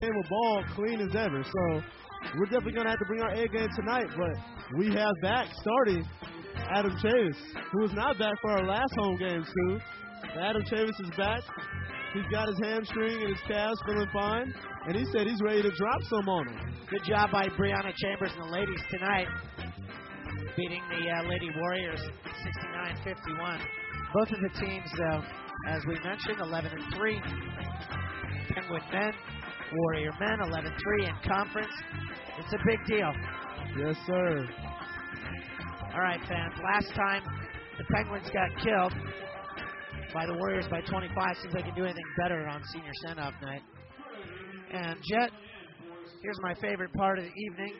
game of ball clean as ever. So we're definitely going to have to bring our A game tonight. But we have back starting Adam Chavis, who was not back for our last home game, too. Adam Chavis is back. He's got his hamstring and his calves feeling fine. And he said he's ready to drop some on him. Good job by Brianna Chambers and the ladies tonight, beating the Lady Warriors 69-51. Both of the teams, though, as we mentioned, 11-3. Penguin men, Warrior men, 11-3 in conference. It's a big deal. Yes, sir. All right, fans. Last time the Penguins got killed by the Warriors by 25. Seems they can do anything better on senior send-off night. And Jet, here's my favorite part of the evening.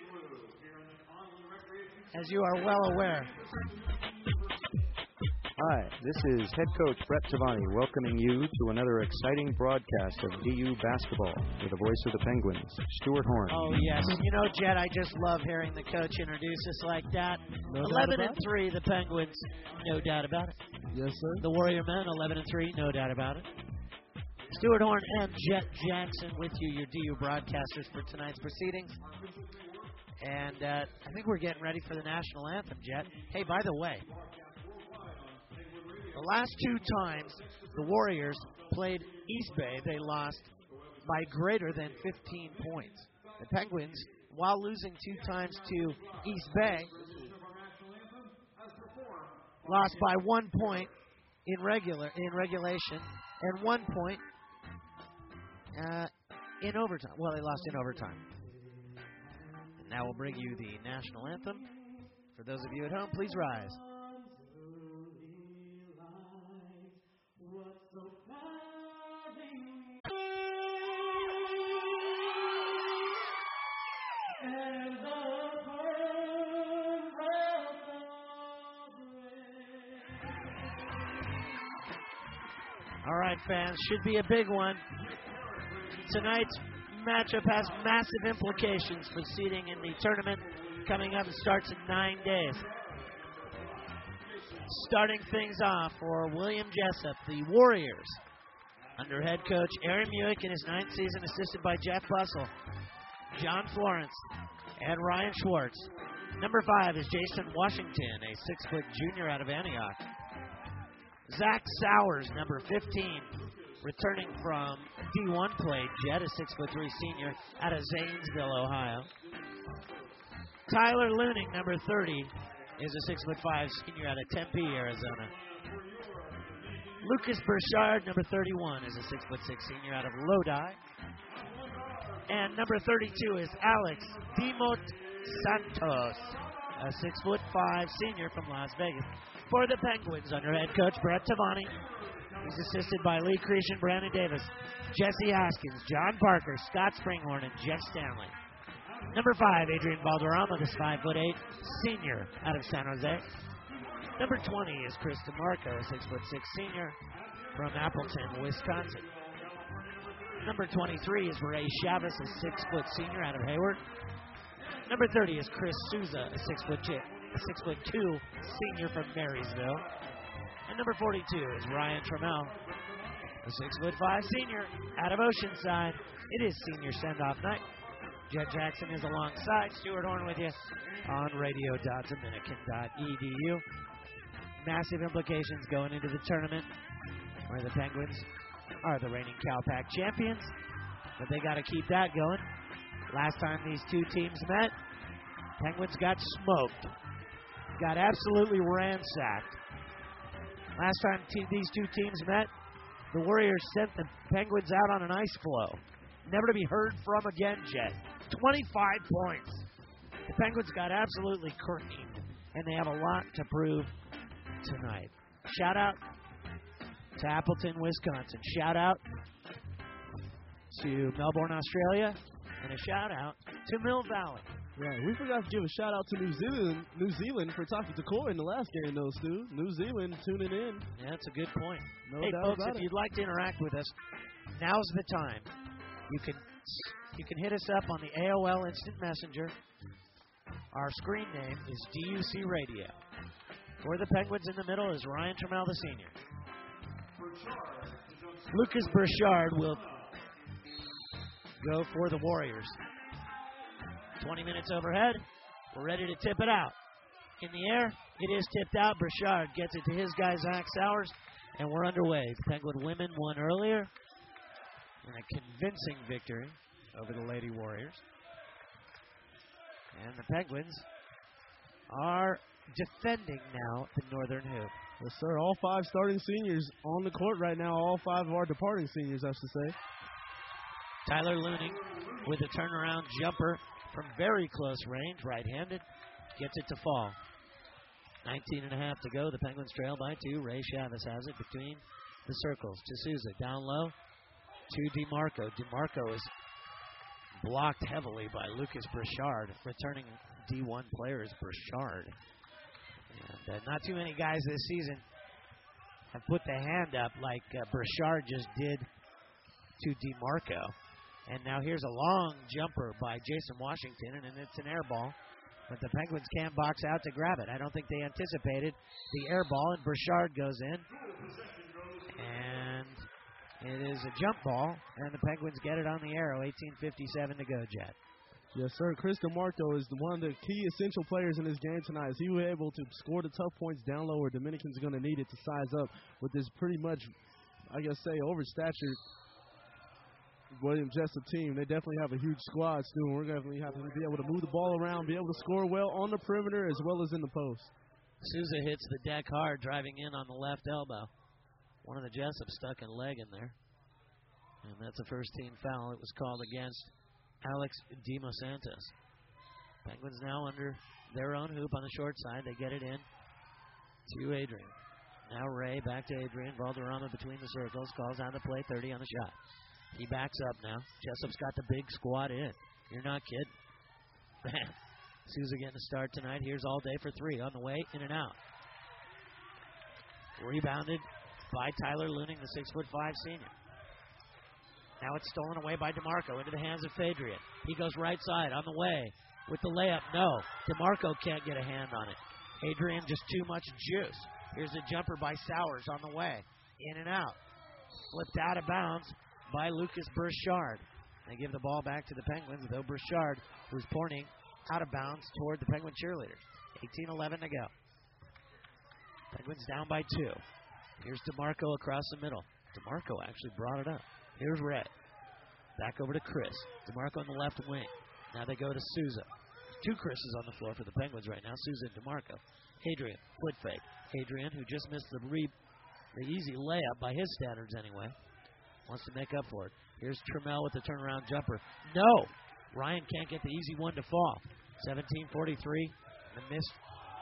As you are well aware. Hi, this is head coach Brett Tavani welcoming you to another exciting broadcast of DU basketball with the voice of the Penguins, Stuart Horn. Oh, yes. You know, Jet, I just love hearing the coach introduce us like that. No 11-3, the Penguins, no doubt about it. Yes, sir. The Warrior men, 11-3, no doubt about it. Stuart Horn and Jet Jackson with you, your DU broadcasters for tonight's proceedings. And I think we're getting ready for the national anthem, Jet. Hey, by the way, the last two times the Warriors played East Bay, they lost by greater than 15 points. The Penguins, while losing two times to East Bay, lost by 1 point in regulation and 1 point in overtime. Well, they lost in overtime. And now we'll bring you the national anthem. For those of you at home, please rise. All right, fans, should be a big one. Tonight's matchup has massive implications for seeding in the tournament coming up. It starts in 9 days. Starting things off for William Jessup, the Warriors, under head coach Aaron Muick in his 9th season, assisted by Jeff Bussell, John Florence, and Ryan Schwartz. Number 5 is Jason Washington, a 6-foot junior out of Antioch. Zach Sowers, number 15, returning from D1 play. Jet, a 6'3" senior out of Zanesville, Ohio. Tyler Looning, number 30, is a 6'5" senior out of Tempe, Arizona. Lucas Burchard, number 31, is a 6'6" senior out of Lodi. And number 32 is Alex Dimot Santos, a 6'5" senior from Las Vegas. For the Penguins, under head coach Brett Tavani. He's assisted by Lee Creation, Brandon Davis, Jesse Haskins, John Parker, Scott Springhorn, and Jeff Stanley. Number 5, Adrian Valderrama, this 5'8" senior out of San Jose. Number 20 is Chris DeMarco, a 6'6" senior from Appleton, Wisconsin. Number 23 is Ray Chavez, a 6' senior out of Hayward. Number 30 is Chris Souza, a 6'2" senior from Marysville. And number 42 is Ryan Trammell, a 6'5" senior out of Oceanside. It is senior send-off night. Jet Jackson is alongside. Stuart Horn with you on radio.dominican.edu. Massive implications going into the tournament, where the Penguins are the reigning Cal-Pac champions, but they got to keep that going. Last time these two teams met, Penguins got smoked. Got absolutely ransacked. Last time these two teams met, the Warriors sent the Penguins out on an ice floe. Never to be heard from again, Jet. 25 points. The Penguins got absolutely creamed, and they have a lot to prove tonight. Shout out to Appleton, Wisconsin. Shout out to Melbourne, Australia, and a shout out to Mill Valley. Right, we forgot to give a shout out to New Zealand for talking to Corey in the last game, though, Stu. New Zealand tuning in. Yeah, that's a good point. No hey, doubt folks, about if it. you'd like to interact with us, now's the time. You can hit us up on the AOL Instant Messenger. Our screen name is DUC Radio. For the Penguins in the middle is Ryan Trammell, the senior. Lucas Burchard will go for the Warriors. 20 minutes overhead. We're ready to tip it out. In the air, it is tipped out. Burchard gets it to his guy, Zach Sowers, and we're underway. The Penguin women won earlier in a convincing victory over the Lady Warriors. And the Penguins are defending now the Northern Hoop. Yes, sir. All 5 starting seniors on the court right now. All 5 of our departing seniors, I should say. Tyler Looning with a turnaround jumper from very close range, right-handed, gets it to fall. 19 and a half to go. The Penguins trail by 2. Ray Chavez has it between the circles. To Souza, down low to DeMarco. DeMarco is blocked heavily by Lucas Burchard. Returning D1 player is Burchard. And not too many guys this season have put the hand up like Burchard just did to DeMarco. And now here's a long jumper by Jason Washington, and it's an air ball. But the Penguins can't box out to grab it. I don't think they anticipated the air ball, and Burchard goes in. And it is a jump ball, and the Penguins get it on the arrow. 18:57 to go, Jet. Yes, sir. Chris DeMarco is one of the key essential players in this game tonight. As he was able to score the tough points down low where Dominicans are going to need it to size up with this pretty much, I guess, overstatured William Jessup team. They definitely have a huge squad, Stu, and we're definitely have to be able to move the ball around, be able to score well on the perimeter as well as in the post. Souza hits the deck hard, driving in on the left elbow. One of the Jessup stuck a leg in there. And that's a first-team foul. It was called against Alex Demos Santos. Penguins now under their own hoop on the short side. They get it in to Adrian. Now Ray back to Adrian. Valderrama between the circles. Calls out the play. 30 on the shot. He backs up now. Jessup's got the big squad in. You're not kidding. Man, Souza getting a start tonight. Here's All Day for 3 on the way, in and out. Rebounded by Tyler Looning, the 6'5" senior. Now it's stolen away by DeMarco into the hands of Fadrian. He goes right side on the way with the layup. No, DeMarco can't get a hand on it. Adrian just too much juice. Here's a jumper by Sowers on the way. In and out. Flipped out of bounds by Lucas Burchard. They give the ball back to the Penguins, though Burchard was pointing out of bounds toward the Penguin cheerleaders. 18:11 to go. Penguins down by 2. Here's DeMarco across the middle. DeMarco actually brought it up. Here's Ray. Back over to Chris. DeMarco on the left wing. Now they go to Souza. 2 Chris's on the floor for the Penguins right now. Souza and DeMarco. Adrian, foot fake. Adrian, who just missed the easy layup by his standards anyway, wants to make up for it. Here's Trammell with the turnaround jumper. No! Ryan can't get the easy one to fall. 17:43. The missed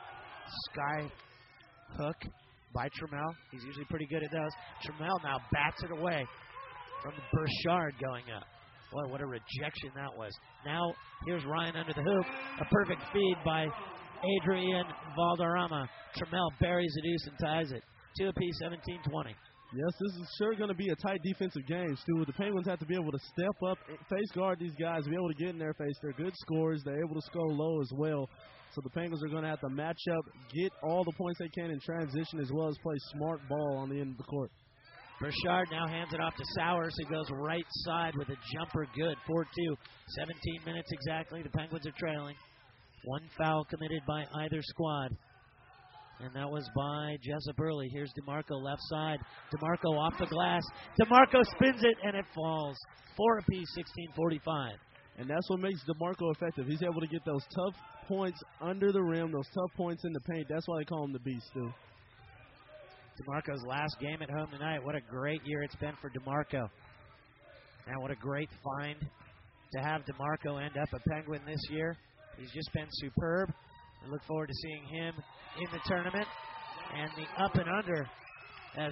sky hook by Trammell. He's usually pretty good at those. Trammell now bats it away from Burchard going up. Boy, what a rejection that was. Now, here's Ryan under the hoop. A perfect feed by Adrian Valderrama. Trammell buries the deuce and ties it. 2 apiece, 17-20. Yes, this is sure going to be a tight defensive game, Stu. The Penguins have to be able to step up, face guard these guys, be able to get in their face. They're good scorers. They're able to score low as well. So the Penguins are going to have to match up, get all the points they can in transition, as well as play smart ball on the end of the court. Burchard now hands it off to Sowers, who goes right side with a jumper good. 4-2. 17 minutes exactly. The Penguins are trailing. 1 foul committed by either squad. And that was by Jessup Early. Here's DeMarco left side. DeMarco off the glass. DeMarco spins it, and it falls. 4 apiece, 16:45. And that's what makes DeMarco effective. He's able to get those tough points under the rim, those tough points in the paint. That's why they call him the Beast, too. DeMarco's last game at home tonight. What a great year it's been for DeMarco. And what a great find to have DeMarco end up a Penguin this year. He's just been superb. I look forward to seeing him in the tournament. And the up and under as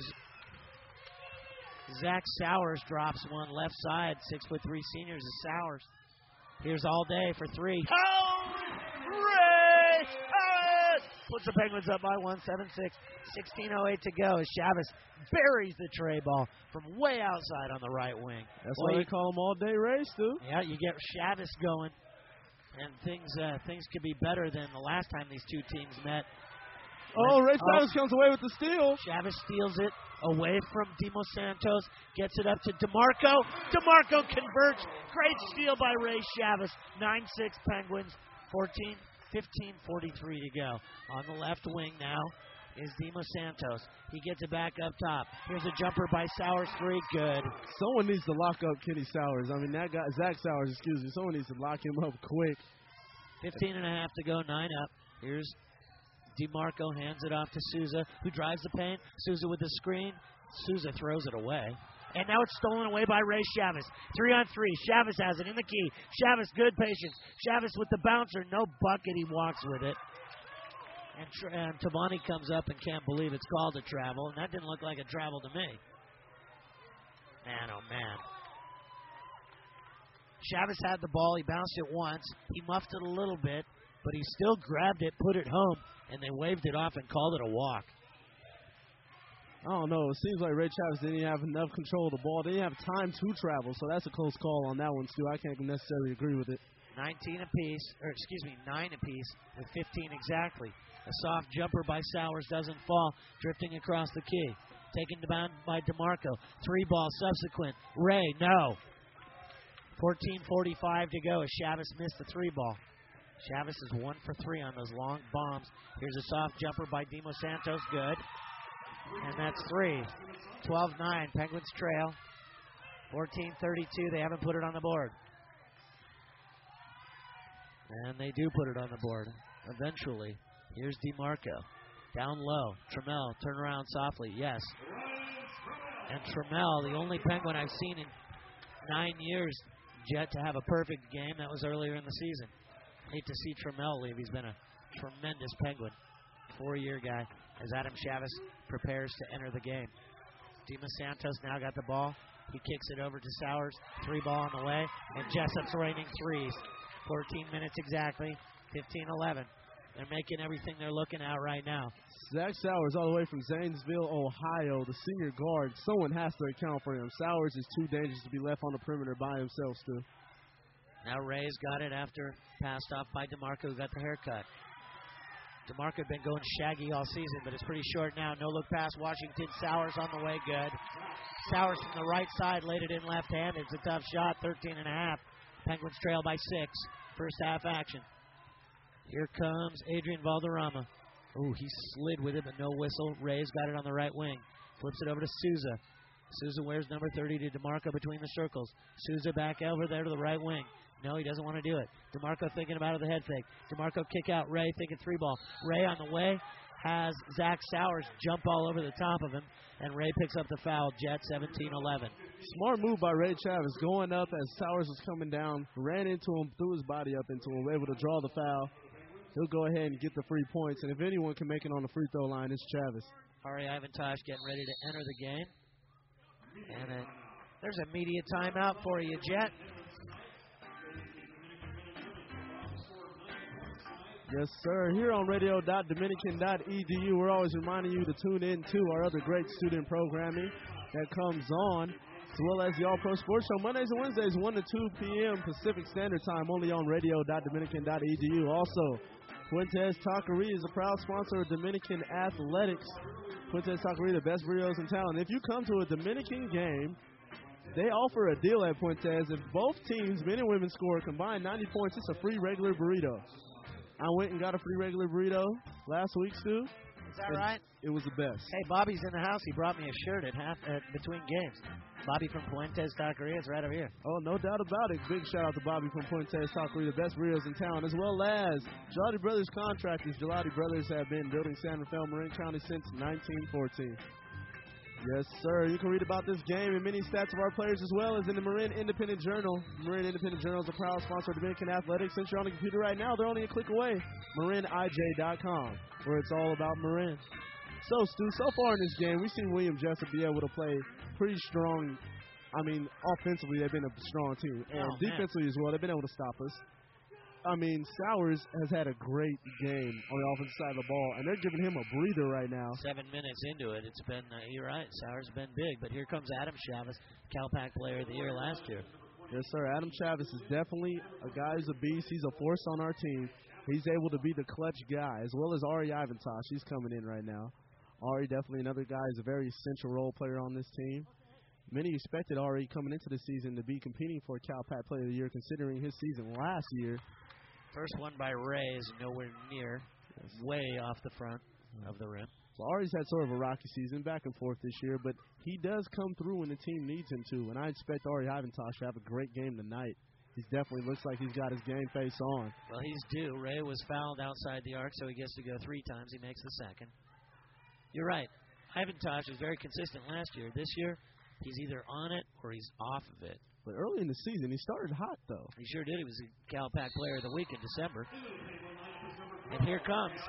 Zach Sowers drops one left side. 6'3" seniors is Sowers. Here's All Day for 3. Oh, Ray Chavez puts the Penguins up by 1, 7-6. 16:08 to go as Chavez buries the tray ball from way outside on the right wing. That's why they call him All Day Ray, Stu. Yeah, you get Chavez going. And things could be better than the last time these two teams met. Oh, Ray Chavez comes away with the steal. Chavez steals it. away from Demo Santos. Gets it up to DeMarco. DeMarco converts. Great steal by Ray Chavez. 9-6 Penguins. 15:43 to go. On the left wing now is Demo Santos. He gets it back up top. Here's a jumper by Sowers. 3. Good. Someone needs to lock up Kenny Sowers. I mean, that guy, Zach Sowers, excuse me. Someone needs to lock him up quick. 15.5 to go. 9 up. Here's DeMarco, hands it off to Souza, who drives the paint. Souza with the screen. Souza throws it away. And now it's stolen away by Ray Chavez. 3-on-3. Chavez has it in the key. Chavez, good patience. Chavez with the bouncer. No bucket. He walks with it. And Tavani comes up and can't believe it's called a travel. And that didn't look like a travel to me. Man, oh, man. Chavez had the ball. He bounced it once. He muffed it a little bit. But he still grabbed it, put it home, and they waved it off and called it a walk. I don't know. It seems like Ray Chavez didn't have enough control of the ball. They didn't have time to travel, so that's a close call on that one, Stu. I can't necessarily agree with it. 9 apiece, with 15 exactly. A soft jumper by Sowers doesn't fall, drifting across the key. Taken down by DeMarco. 3 ball subsequent. Ray, no. 14:45 to go as Chavez missed the 3 ball. Chavez is 1 for 3 on those long bombs. Here's a soft jumper by Demo Santos. Good. And that's 3. 12-9. Penguins trail. 14:32. They haven't put it on the board. And they do put it on the board. Eventually. Here's DeMarco. Down low. Trammell. Turn around softly. Yes. And Trammell, the only Penguin I've seen in 9 years yet to have a perfect game. That was earlier in the season. Hate to see Trammell leave. He's been a tremendous Penguin. 4-year guy as Adam Chavez prepares to enter the game. Demo Santos now got the ball. He kicks it over to Sowers. 3 ball on the way. And Jessup's raining threes. 14 minutes exactly. 15-11. They're making everything they're looking at right now. Zach Sowers all the way from Zanesville, Ohio, the senior guard. Someone has to account for him. Sowers is too dangerous to be left on the perimeter by himself, Stu. Now Ray's got it after passed off by DeMarco, who got the haircut. DeMarco had been going shaggy all season, but it's pretty short now. No look pass, Washington. Sowers on the way, good. Sowers from the right side, laid it in left-handed. It's a tough shot, 13.5. Penguins trail by 6. First half action. Here comes Adrian Valderrama. Oh, he slid with it, but no whistle. Ray's got it on the right wing. Flips it over to Souza. Souza wears number 30 to DeMarco between the circles. Souza back over there to the right wing. No, he doesn't want to do it. DeMarco thinking about it, the head fake. DeMarco kick out. Ray thinking 3 ball. Ray on the way has Zach Sowers jump all over the top of him, and Ray picks up the foul. Jet 17-11. Smart move by Ray Chavez, going up as Sowers was coming down, ran into him, threw his body up into him, able to draw the foul. He'll go ahead and get the free points, and if anyone can make it on the free throw line, it's Chavez. Ari Ivantosh getting ready to enter the game. And then there's a media timeout for you, Jet. Yes, sir. Here on radio.dominican.edu, we're always reminding you to tune in to our other great student programming that comes on, as well as the All-Pro Sports Show Mondays and Wednesdays, 1 to 2 p.m. Pacific Standard Time, only on radio.dominican.edu. Also, Fuentes Taqueria is a proud sponsor of Dominican Athletics. Fuentes Taqueria, the best burritos in town. And if you come to a Dominican game, they offer a deal at Fuentes. If both teams, men and women, score a combined 90 points, it's a free regular burrito. I went and got a free regular burrito last week, Stu. Is that right? It was the best. Hey, Bobby's in the house. He brought me a shirt at between games. Bobby from Fuentes Taqueria is right over here. Oh, no doubt about it. Big shout out to Bobby from Fuentes Taqueria, the best burritos in town, as well as Gelati Brothers Contractors. Gelati Brothers have been building San Rafael, Marin County since 1914. Yes, sir. You can read about this game and many stats of our players as well as in the Marin Independent Journal. Marin Independent Journal is a proud sponsor of Dominican Athletics. Since you're on the computer right now, they're only a click away. MarinIJ.com, where it's all about Marin. So, Stu, so far in this game, we've seen William Jessup be able to play pretty strong. I mean, offensively, they've been a strong team. And defensively as well, they've been able to stop us. I mean, Sowers has had a great game on the offensive side of the ball, and they're giving him a breather right now. 7 minutes into it, it's been, you're right, Sowers has been big. But here comes Adam Chavez, CalPAC Player of the Year last year. Yes, sir. Adam Chavez is definitely a guy who's a beast. He's a force on our team. He's able to be the clutch guy, as well as Ari Ivantosh. He's coming in right now. Ari, definitely another guy, is a very essential role player on this team. Many expected Ari coming into the season to be competing for Cal Pac Player of the Year, considering his season last year. First one by Ray is nowhere near, way off the front of the rim. So Ari's had sort of a rocky season, back and forth this year, but he does come through when the team needs him to, and I expect Ari Ivantosh to have a great game tonight. He definitely looks like he's got his game face on. Well, he's due. Ray was fouled outside the arc, so he gets to go 3 times. He makes the second. You're right. Ivantosh was very consistent last year. This year, he's either on it or he's off of it. But early in the season, he started hot, though. He sure did. He was the Cal Pac Player of the Week in December. And here comes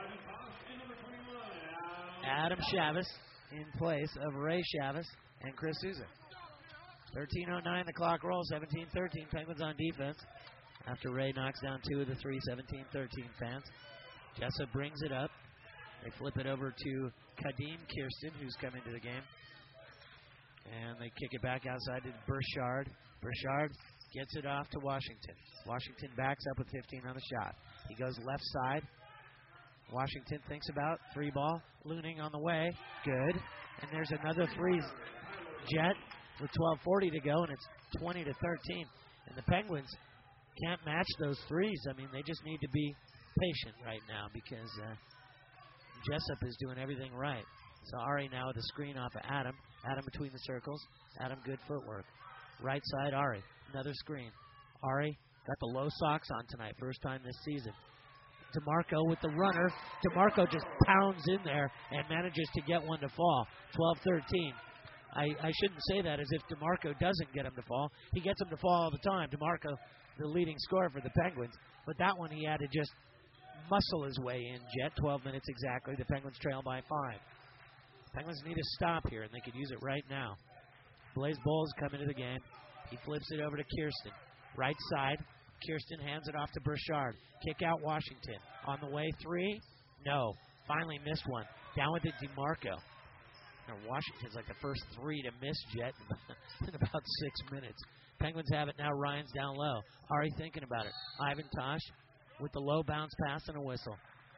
Adam Chavez in place of Ray Chavez and Chris Souza. 13:09, the clock rolls, 17-13, Penguins on defense. After Ray knocks down 2 of the 3, 17-13 fans. Jessup brings it up. They flip it over to Kadeem Kirsten, who's come into the game. And they kick it back outside to Burchard. Burchard gets it off to Washington. Washington backs up with 15 on the shot. He goes left side. Washington thinks about 3 ball. Looning on the way. Good. And there's another 3 Jet with 12:40 to go, and it's 20-13. And the Penguins can't match those 3s. I mean, they just need to be patient right now because Jessup is doing everything right. So Ari now with a screen off of Adam. Adam between the circles. Adam, good footwork. Right side, Ari. Another screen. Ari got the low socks on tonight. First time this season. DeMarco with the runner. DeMarco just pounds in there and manages to get one to fall. 12-13. I shouldn't say that as if DeMarco doesn't get him to fall. He gets him to fall all the time. DeMarco, the leading scorer for the Penguins. But that one he had to just muscle his way in, Jet. 12 minutes exactly. The Penguins trail by 5. Penguins need a stop here, and they could use it right now. Blaze Bowles come into the game. He flips it over to Kirsten. Right side. Kirsten hands it off to Burchard. Kick out Washington. On the way, 3. No. Finally missed one. Down with it, DeMarco. Now Washington's like the first 3 to miss, Jet, in about 6 minutes. Penguins have it now. Ryan's down low. Ari thinking about it. Ivantosh with the low bounce pass and a whistle.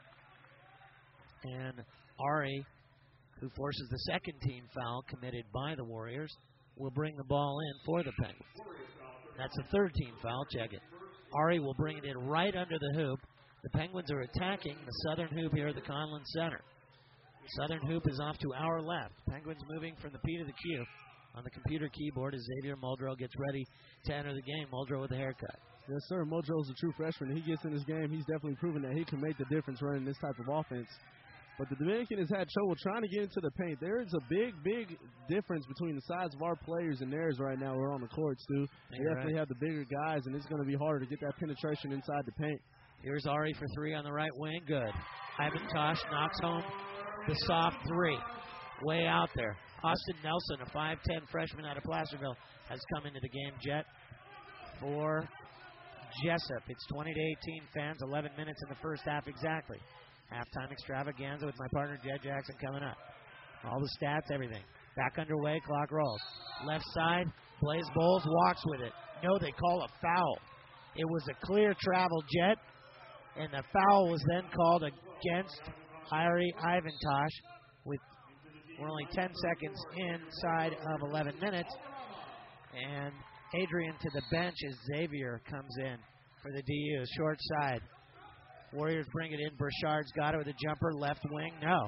And Ari, who forces the second team foul committed by the Warriors, will bring the ball in for the Penguins. That's the third team foul. Check it. Ari will bring it in right under the hoop. The Penguins are attacking the southern hoop here at the Conlon Center. Southern hoop is off to our left. Penguins moving from the P to the Q. On the computer keyboard as Xavier Muldrow gets ready to enter the game. Muldrow with a haircut. Yes, sir. Muldrow's a true freshman. He gets in this game. He's definitely proven that he can make the difference running this type of offense. But the Dominican has had trouble trying to get into the paint. There is a big, big difference between the size of our players and theirs right now. We're on the court, Stu. They definitely have the bigger guys, and it's going to be harder to get that penetration inside the paint. Here's Ari for 3 on the right wing. Good. Ivantosh knocks home the soft 3. Way out there. Austin Nelson, a 5'10 freshman out of Placerville, has come into the game, Jet, for Jessup. It's 20-18 fans, 11 minutes in the first half exactly. Halftime extravaganza with my partner Jed Jackson coming up. All the stats, everything. Back underway, clock rolls. Left side, Blaze Bowles walks with it. No, they call a foul. It was a clear travel, Jet, and the foul was then called against Ari Ivantosh with we're only 10 seconds inside of 11 minutes. And Adrian to the bench as Xavier comes in for the DU. Short side. Warriors bring it in. Burchard's got it with a jumper. Left wing. No.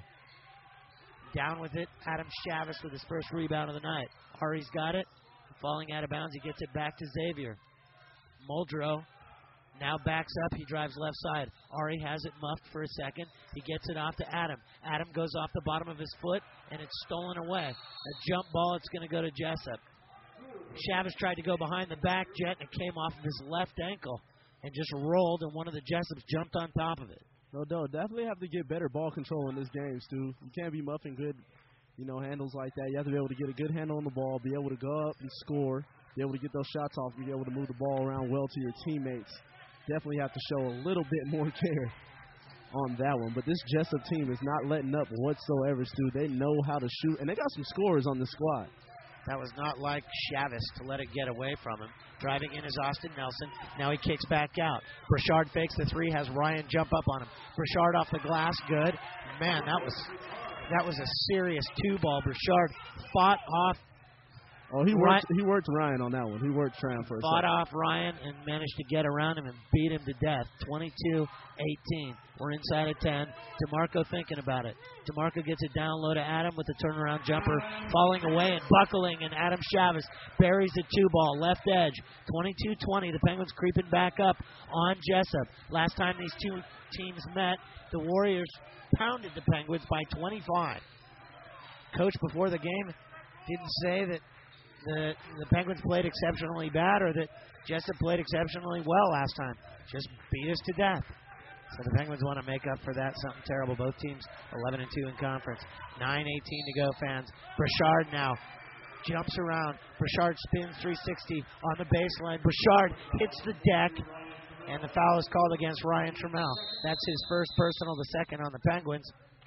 Down with it. Adam Chavez with his first rebound of the night. Ari's got it. Falling out of bounds. He gets it back to Xavier. Muldrow now backs up. He drives left side. Ari has it muffed for a second. He gets it off to Adam. Adam goes off the bottom of his foot, and it's stolen away. A jump ball. It's going to go to Jessup. Chavez tried to go behind the back, Jet, and it came off of his left ankle and just rolled, and one of the Jessups jumped on top of it. No, definitely have to get better ball control in this game, Stu. You can't be muffing good, handles like that. You have to be able to get a good handle on the ball, be able to go up and score, be able to get those shots off, be able to move the ball around well to your teammates. Definitely have to show a little bit more care on that one. But this Jessup team is not letting up whatsoever, Stu. They know how to shoot, and they got some scorers on the squad. That was not like Chavez to let it get away from him. Driving in is Austin Nelson. Now he kicks back out. Burchard fakes the 3, has Ryan jump up on him. Burchard off the glass, good. Man, that was That was a serious 2-ball. Burchard fought off. Oh, he worked Ryan on that one. He worked Tram for a Fought second. off Ryan and managed to get around him and beat him to death. 22-18. We're inside of 10. DeMarco thinking about it. DeMarco gets it down low to Adam with the turnaround jumper, falling away and buckling, and Adam Chavez buries the 2-ball, left edge. 22-20. The Penguins creeping back up on Jessup. Last time these two teams met, the Warriors pounded the Penguins by 25. Coach before the game didn't say that the Penguins played exceptionally bad or that Jessup played exceptionally well last time. Just beat us to death. So the Penguins want to make up for that. Something terrible. Both teams 11-2 in conference. 9:18 to go, fans. Burchard now jumps around. Burchard spins 360 on the baseline. Burchard hits the deck, and the foul is called against Ryan Trammell. That's his first personal, the second on the Penguins.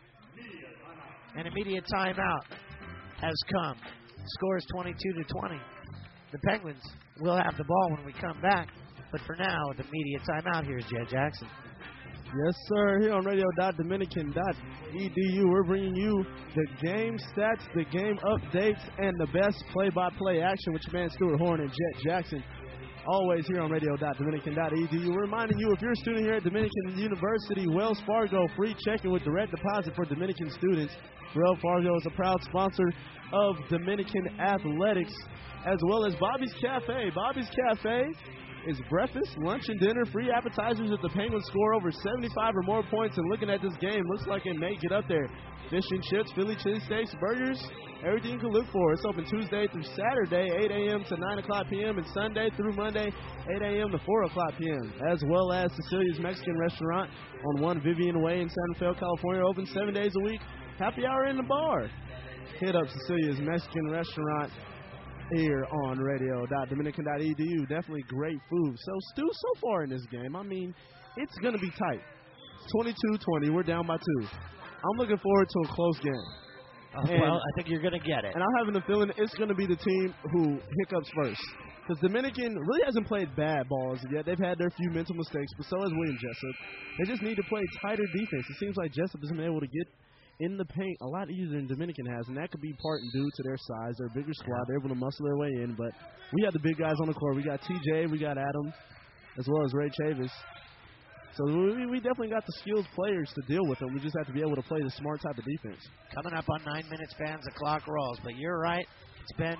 An immediate timeout has come. Score is 22-20. The Penguins will have the ball when we come back, but for now, the immediate timeout. Here's Jed Jackson. Yes, sir. Here on radio.dominican.edu, we're bringing you the game stats, the game updates, and the best play-by-play action with your man Stuart Horn and Jet Jackson. Always here on radio.dominican.edu. We're reminding you, if you're a student here at Dominican University, Wells Fargo, free checking with direct deposit for Dominican students. Wells Fargo is a proud sponsor of Dominican athletics, as well as Bobby's Cafe. Bobby's Cafe is breakfast, lunch, and dinner, free appetizers if the Penguins score over 75 or more points. And looking at this game, looks like it may get up there. Fish and chips, Philly cheesesteaks, burgers, everything you can look for. It's open Tuesday through Saturday, 8 a.m. to 9 o'clock p.m., and Sunday through Monday, 8 a.m. to 4 o'clock p.m., as well as Cecilia's Mexican Restaurant on 1 Vivian Way in San Rafael, California, open 7 days a week. Happy hour in the bar. Hit up Cecilia's Mexican Restaurant here on radio.dominican.edu. Definitely great food. So, Stu, so far in this game, I mean, it's going to be tight. 22-20. We're down by 2. I'm looking forward to a close game. Well, I think you're going to get it. And I'm having a feeling it's going to be the team who hiccups first. Because Dominican really hasn't played bad balls yet. They've had their few mental mistakes, but so has William Jessup. They just need to play tighter defense. It seems like Jessup hasn't been able to get in the paint a lot easier than Dominican has, and that could be part and due to their size. They're a bigger squad. They're able to muscle their way in, but we have the big guys on the court. We got TJ, we got Adam, as well as Ray Chavis. So we definitely got the skilled players to deal with them. We just have to be able to play the smart type of defense. Coming up on 9 minutes, fans, the clock rolls. But you're right. It's been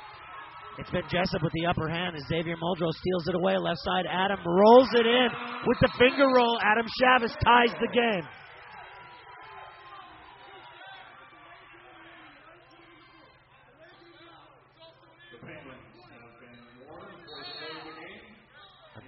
Jessup with the upper hand as Xavier Muldrow steals it away. Left side, Adam rolls it in with the finger roll. Adam Chavez ties the game. A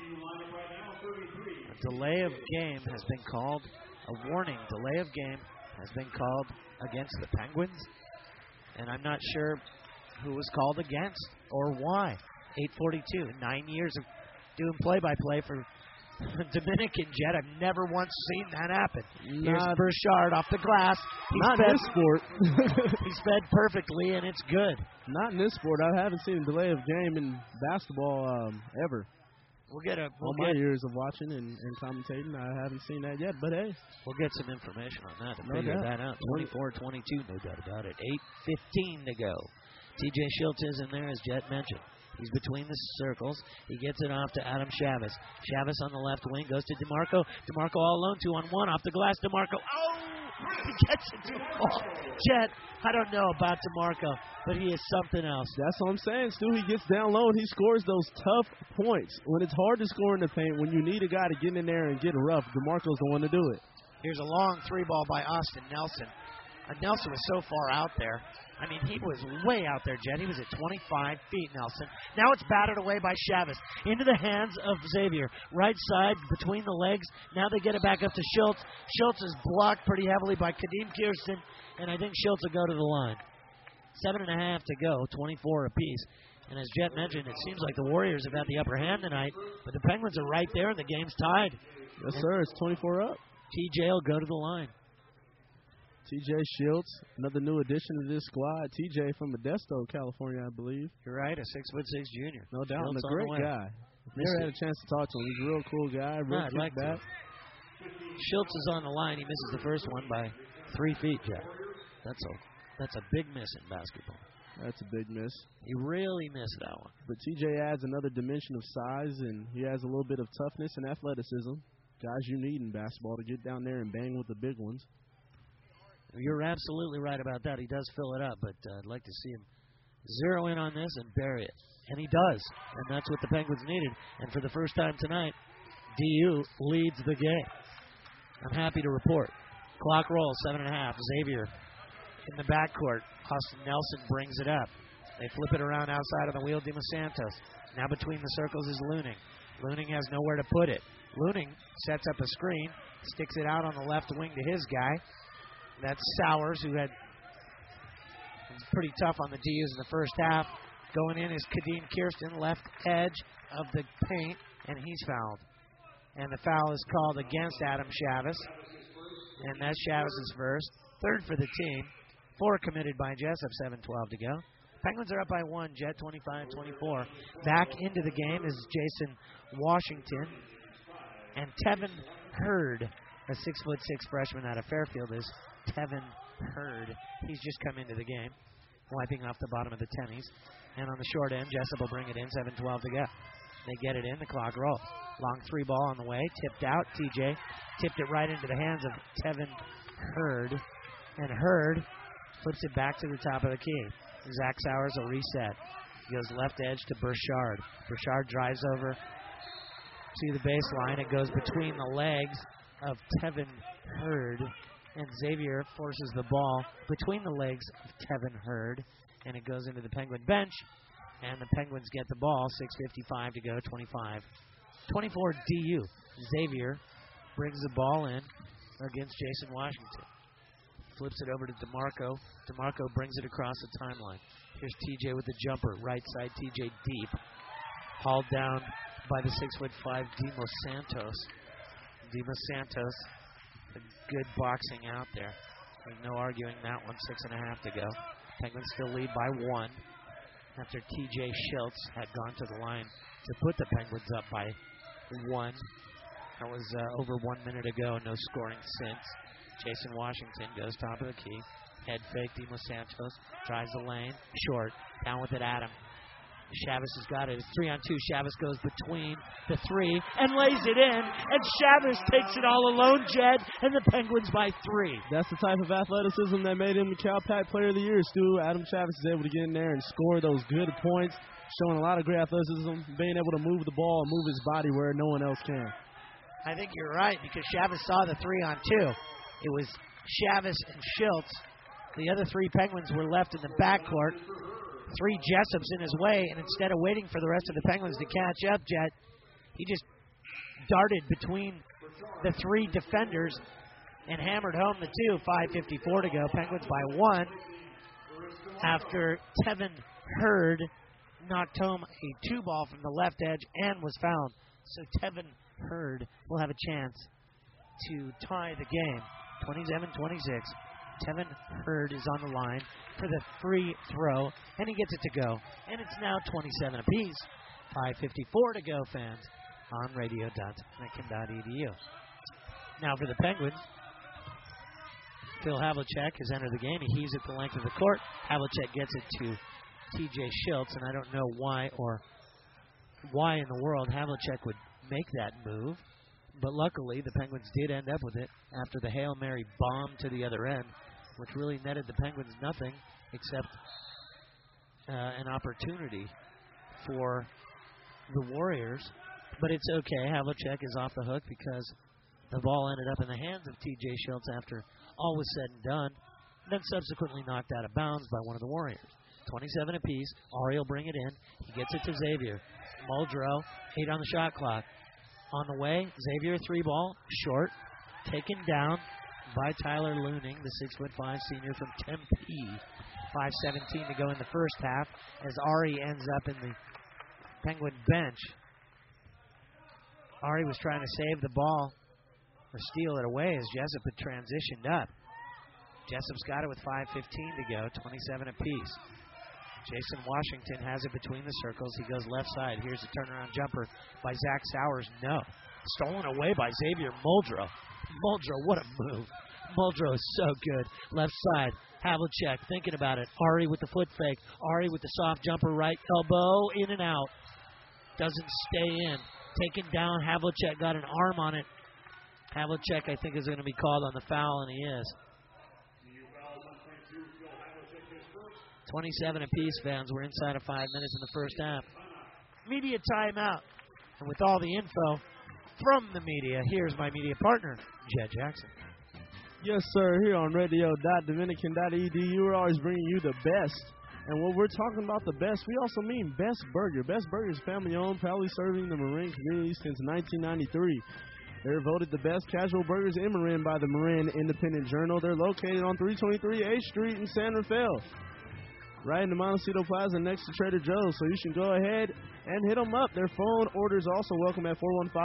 delay of game has been called. A warning delay of game has been called against the Penguins. And I'm not sure who was called against or why. 8:42, 9 years of doing play-by-play for Dominican Jet. I've never once seen that happen. Here's Burchard off the glass. Not in this sport. He's fed perfectly, and it's good. Not in this sport. I haven't seen a delay of game in basketball ever. All my years of watching and commentating, I haven't seen that yet, but hey. We'll get some information on that to figure that out. 24-22, no doubt about it. 8:15 to go. TJ Schultz is in there, as Jet mentioned. He's between the circles. He gets it off to Adam Chavez. Chavez on the left wing goes to DeMarco. DeMarco all alone, 2-on-1 off the glass. DeMarco, he gets it to the ball. Jet, I don't know about DeMarco, but he is something else. That's what I'm saying, Stu. He gets down low and he scores those tough points. When it's hard to score in the paint, when you need a guy to get in there and get rough, DeMarco's the one to do it. Here's a long 3-ball by Austin Nelson. Nelson was so far out there. I mean, he was way out there, Jet. He was at 25 feet, Nelson. Now it's batted away by Chavez. Into the hands of Xavier. Right side, between the legs. Now they get it back up to Schultz. Schultz is blocked pretty heavily by Kadeem Kirsten, and I think Schultz will go to the line. 7.5 to go, 24 apiece. And as Jet mentioned, it seems like the Warriors have had the upper hand tonight, but the Penguins are right there, and the game's tied. Yes, sir. It's 24 up. TJ will go to the line. TJ Schultz, another new addition to this squad. TJ from Modesto, California, I believe. You're right, a 6'6" junior. No doubt, and a great guy. Never had a chance to talk to him. He's a real cool guy. Real I'd like to. Schultz is on the line. He misses the first one by 3 feet, Jeff. That's a big miss in basketball. That's a big miss. He really missed that one. But TJ adds another dimension of size, and he has a little bit of toughness and athleticism. Guys you need in basketball to get down there and bang with the big ones. You're absolutely right about that. He does fill it up, but I'd like to see him zero in on this and bury it. And he does, and that's what the Penguins needed. And for the first time tonight, DU leads the game. I'm happy to report. Clock rolls, 7.5. Xavier in the backcourt. Austin Nelson brings it up. They flip it around outside of the wheel. Dimas Santos. Now between the circles is Leuning. Leuning has nowhere to put it. Leuning sets up a screen, sticks it out on the left wing to his guy. That's Sowers, who was pretty tough on the DUs in the first half. Going in is Kadeem Kirsten, left edge of the paint, and he's fouled. And the foul is called against Adam Chavis. And that's Chavis' first. Third for the team. 4 committed by Jessup, 7:12 to go. Penguins are up by 1, Jet 25-24. Back into the game is Jason Washington. And Tevin Hurd, a 6'6" freshman out of Fairfield, is Tevin Hurd. He's just come into the game, wiping off the bottom of the tennies. And on the short end, Jessup will bring it in, 7:12 to go. They get it in, the clock rolls. Long 3 ball on the way, tipped out. TJ tipped it right into the hands of Tevin Hurd. And Hurd flips it back to the top of the key. Zach Sowers will reset. He goes left edge to Burchard. Burchard drives over to the baseline. It goes between the legs of Tevin Hurd. And Xavier forces the ball between the legs of Tevin Hurd. And it goes into the Penguin bench. And the Penguins get the ball. 6:55 to go, 25-24 DU. Xavier brings the ball in against Jason Washington. Flips it over to DeMarco. DeMarco brings it across the timeline. Here's TJ with the jumper. Right side, TJ deep. Hauled down by the 6'5" Dimas Santos. Dimas Santos, a good boxing out there. There's no arguing that one. 6.5 to go. Penguins still lead by 1 after TJ Schultz had gone to the line to put the Penguins up by 1. That was over 1 minute ago. No scoring since. Jason Washington goes top of the key. Head fake, Dimas Santos drives the lane. Short. Down with it, Adam. Chavis has got it. It's 3-on-2. Chavis goes between the 3 and lays it in. And Chavis takes it all alone, Jed, and the Penguins by 3. That's the type of athleticism that made him the Cal Pac Player of the Year, Stu. Adam Chavis is able to get in there and score those good points, showing a lot of great athleticism, being able to move the ball and move his body where no one else can. I think you're right, because Chavis saw the 3-on-2. It was Chavis and Schultz. The other 3 Penguins were left in the backcourt. 3 Jessups in his way, and instead of waiting for the rest of the Penguins to catch up, Jet, he just darted between the 3 defenders and hammered home the 2. 5:54 to go. Penguins by 1 after Tevin Hurd knocked home a 2-ball from the left edge and was fouled. So Tevin Hurd will have a chance to tie the game. 27-26. Tevin Hurd is on the line for the free throw, and he gets it to go. And it's now 27 apiece. 5:54 to go, fans, on radio.lincoln.edu. Now for the Penguins, Phil Havlicek has entered the game. He heaves it the length of the court. Havlicek gets it to TJ Schultz, and I don't know why in the world Havlicek would make that move. But luckily, the Penguins did end up with it after the Hail Mary bomb to the other end, which really netted the Penguins nothing except an opportunity for the Warriors. But it's okay. Havlicek is off the hook because the ball ended up in the hands of TJ Schultz after all was said and done, and then subsequently knocked out of bounds by one of the Warriors. 27 apiece. Ari will bring it in. He gets it to Xavier. Muldrow, 8 on the shot clock. On the way, Xavier 3-ball, short, taken down by Tyler Leuning, the 6'5" senior from Tempe. 5:17 to go in the first half as Ari ends up in the Penguin bench. Ari was trying to save the ball or steal it away as Jessup had transitioned up. Jessup's got it with 5:15 to go, 27 apiece. Jason Washington has it between the circles. He goes left side. Here's a turnaround jumper by Zach Sowers. No. Stolen away by Xavier Muldrow. Muldrow, what a move. Muldrow is so good. Left side. Havlicek thinking about it. Ari with the foot fake. Ari with the soft jumper, right elbow, in and out. Doesn't stay in. Taken down. Havlicek got an arm on it. Havlicek, I think, is going to be called on the foul, and he is. 27 apiece, fans. We're inside of 5 minutes in the first half. Media timeout. And with all the info from the media, here's my media partner, Jed Jackson. Yes, sir. Here on radio.dominican.edu, we're always bringing you the best. And when we're talking about the best, we also mean Best Burger. Best Burger is family-owned, proudly serving the Marin community since 1993. They're voted the best casual burgers in Marin by the Marin Independent Journal. They're located on 323 H Street in San Rafael, right in the Montecito Plaza next to Trader Joe's. So you should go ahead and hit them up. Their phone orders also welcome at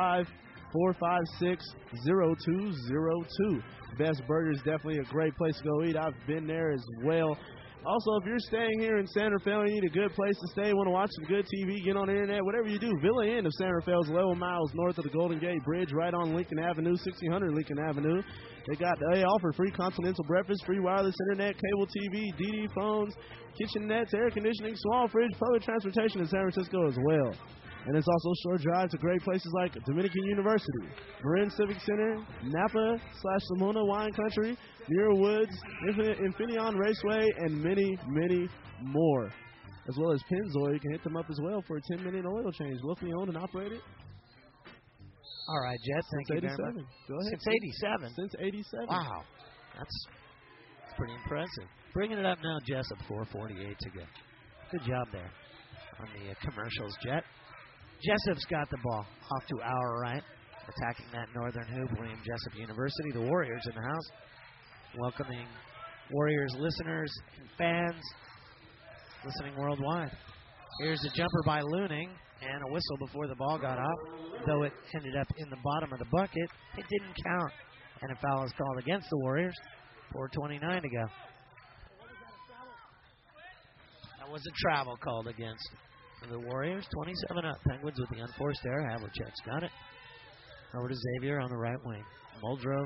415-456-0202. Best Burger is definitely a great place to go eat. I've been there as well. Also, if you're staying here in San Rafael and you need a good place to stay, want to watch some good TV, get on the internet, whatever you do, Villa Inn of San Rafael is 11 miles north of the Golden Gate Bridge, right on Lincoln Avenue, 1600 Lincoln Avenue. They offer free continental breakfast, free wireless internet, cable TV, DD phones, kitchen nets, air conditioning, small fridge, public transportation in San Francisco as well. And it's also a short drive to great places like Dominican University, Marin Civic Center, Napa/Lamona Wine Country, Muir Woods, Infineon Raceway, and many, many more. As well as Pennzoil. You can hit them up as well for a 10-minute oil change. Locally owned and operated. All right, Jet, thank you very much. Go ahead. Since 87? Since 87. Wow. That's pretty impressive. Bringing it up now, Jessup, 4:48 to go. Good job there on the commercials, Jet. Jessup's got the ball off to our right, attacking that northern hoop. William Jessup University, the Warriors in the house, welcoming Warriors listeners and fans listening worldwide. Here's a jumper by Looning and a whistle before the ball got up. Though it ended up in the bottom of the bucket, it didn't count. And a foul is called against the Warriors. 4:29 to go. That was a travel called against the Warriors. 27 up. Penguins with the unforced error. Havlicek's got it. Over to Xavier on the right wing. Muldrow's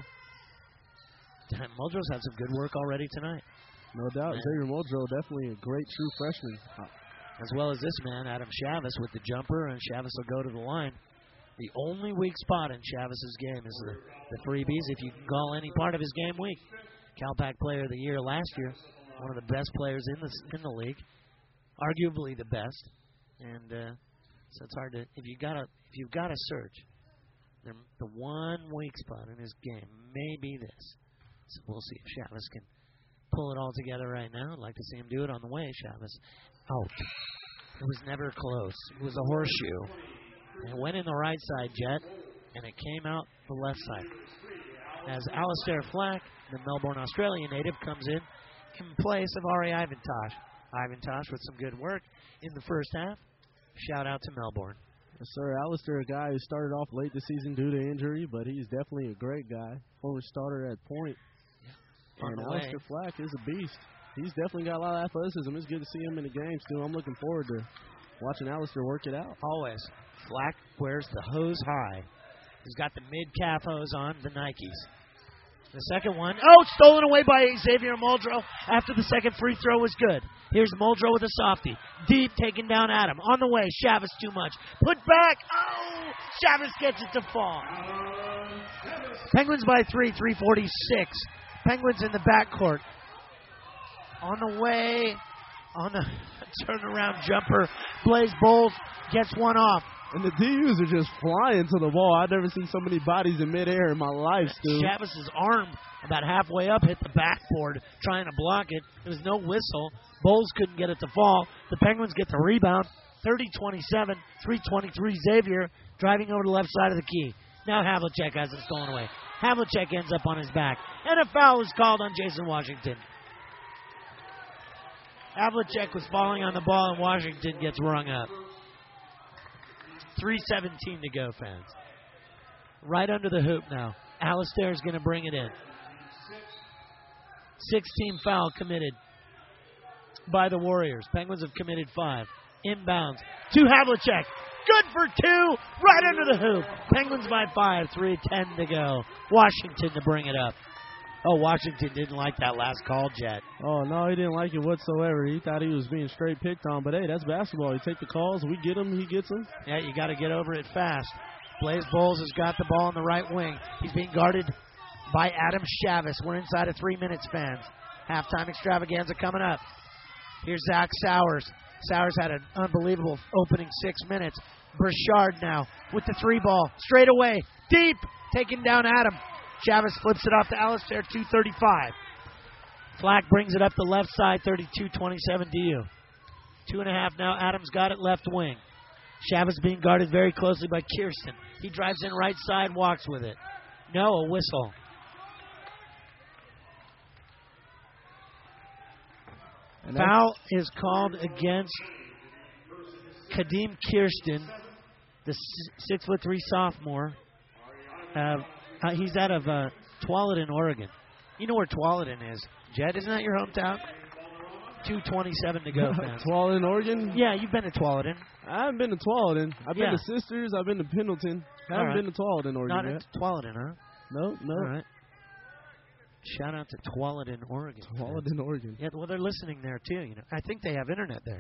had some good work already tonight. No doubt. Xavier Muldrow, definitely a great true freshman. As well as this man, Adam Chavis, with the jumper, and Chavis will go to the line. The only weak spot in Chavis's game is the freebies, if you can call any part of his game weak. CalPAC Player of the Year last year, one of the best players in the league, arguably the best. And so it's hard to, if you've got to search, the one weak spot in his game may be this. So we'll see if Chavis can pull it all together right now. I'd like to see him do it on the way. Chavis out. It was never close. It was a horseshoe. And it went in the right side, Jet, and it came out the left side. As Alistair Flack, the Melbourne, Australian native, comes in place of Ari Ivantosh. Ivantosh with some good work in the first half. Shout out to Melbourne. Yes, sir. Alistair, a guy who started off late this season due to injury, but he's definitely a great guy. Former starter at point. Yeah. And Alistair Flack is a beast. He's definitely got a lot of athleticism. It's good to see him in the games, too. I'm looking forward to watching Alistair work it out. Always. Flack wears the hose high. He's got the mid-calf hose on, the Nikes. The second one, stolen away by Xavier Muldrow after the second free throw was good. Here's Muldrow with a softie. Deep, taking down Adam. On the way, Chavis too much. Put back. Chavis gets it to fall. Penguins by 3, 3:46. Penguins in the backcourt. On the way, on the turnaround jumper, Blaze Bowles gets one off. And the DUs are just flying to the ball. I've never seen so many bodies in midair in my life, Stu. Chavis's arm, about halfway up, hit the backboard trying to block it. There was no whistle. Bowles couldn't get it to fall. The Penguins get the rebound. 30-27, 3:23. Xavier driving over the left side of the key. Now Havlicek has it stolen away. Havlicek ends up on his back. And a foul is called on Jason Washington. Havlicek was falling on the ball, and Washington gets rung up. 3:17 to go, fans. Right under the hoop now. Alistair is going to bring it in. 16 foul committed by the Warriors. Penguins have committed 5. Inbounds to Havlicek. Good for 2. Right under the hoop. Penguins by 5. 3:10 to go. Washington to bring it up. Oh, Washington didn't like that last call, Jet. Oh, no, he didn't like it whatsoever. He thought he was being straight picked on. But, hey, that's basketball. You take the calls. We get them. He gets them. Yeah, you got to get over it fast. Blaze Bowles has got the ball on the right wing. He's being guarded by Adam Chavis. We're inside of 3 minutes, fans. Halftime extravaganza coming up. Here's Zach Sowers. Sowers had an unbelievable opening 6 minutes. Burchard now with the 3 ball. Straight away. Deep. Taking down Adam. Chavis flips it off to Alistair, 2:35. Flack brings it up the left side, 32-27 DU. 2.5 now. Adams got it left wing. Chavis being guarded very closely by Kirsten. He drives in right side, walks with it. No, a whistle. Foul is called against Kadeem Kirsten, the 6'3" sophomore. He's out of Tualatin, Oregon. You know where Tualatin is, Jed? Isn't that your hometown? 2:27 to go, fans. Tualatin, Oregon? Yeah, you've been to Tualatin. I haven't been to Tualatin. I've been to Sisters. I've been to Pendleton. I haven't been to Tualatin, Oregon Not yet. in Tualatin, huh? No. All right. Shout out to Tualatin, Oregon. Tualatin, Oregon. Yeah, well, they're listening there, too. You know, I think they have internet there.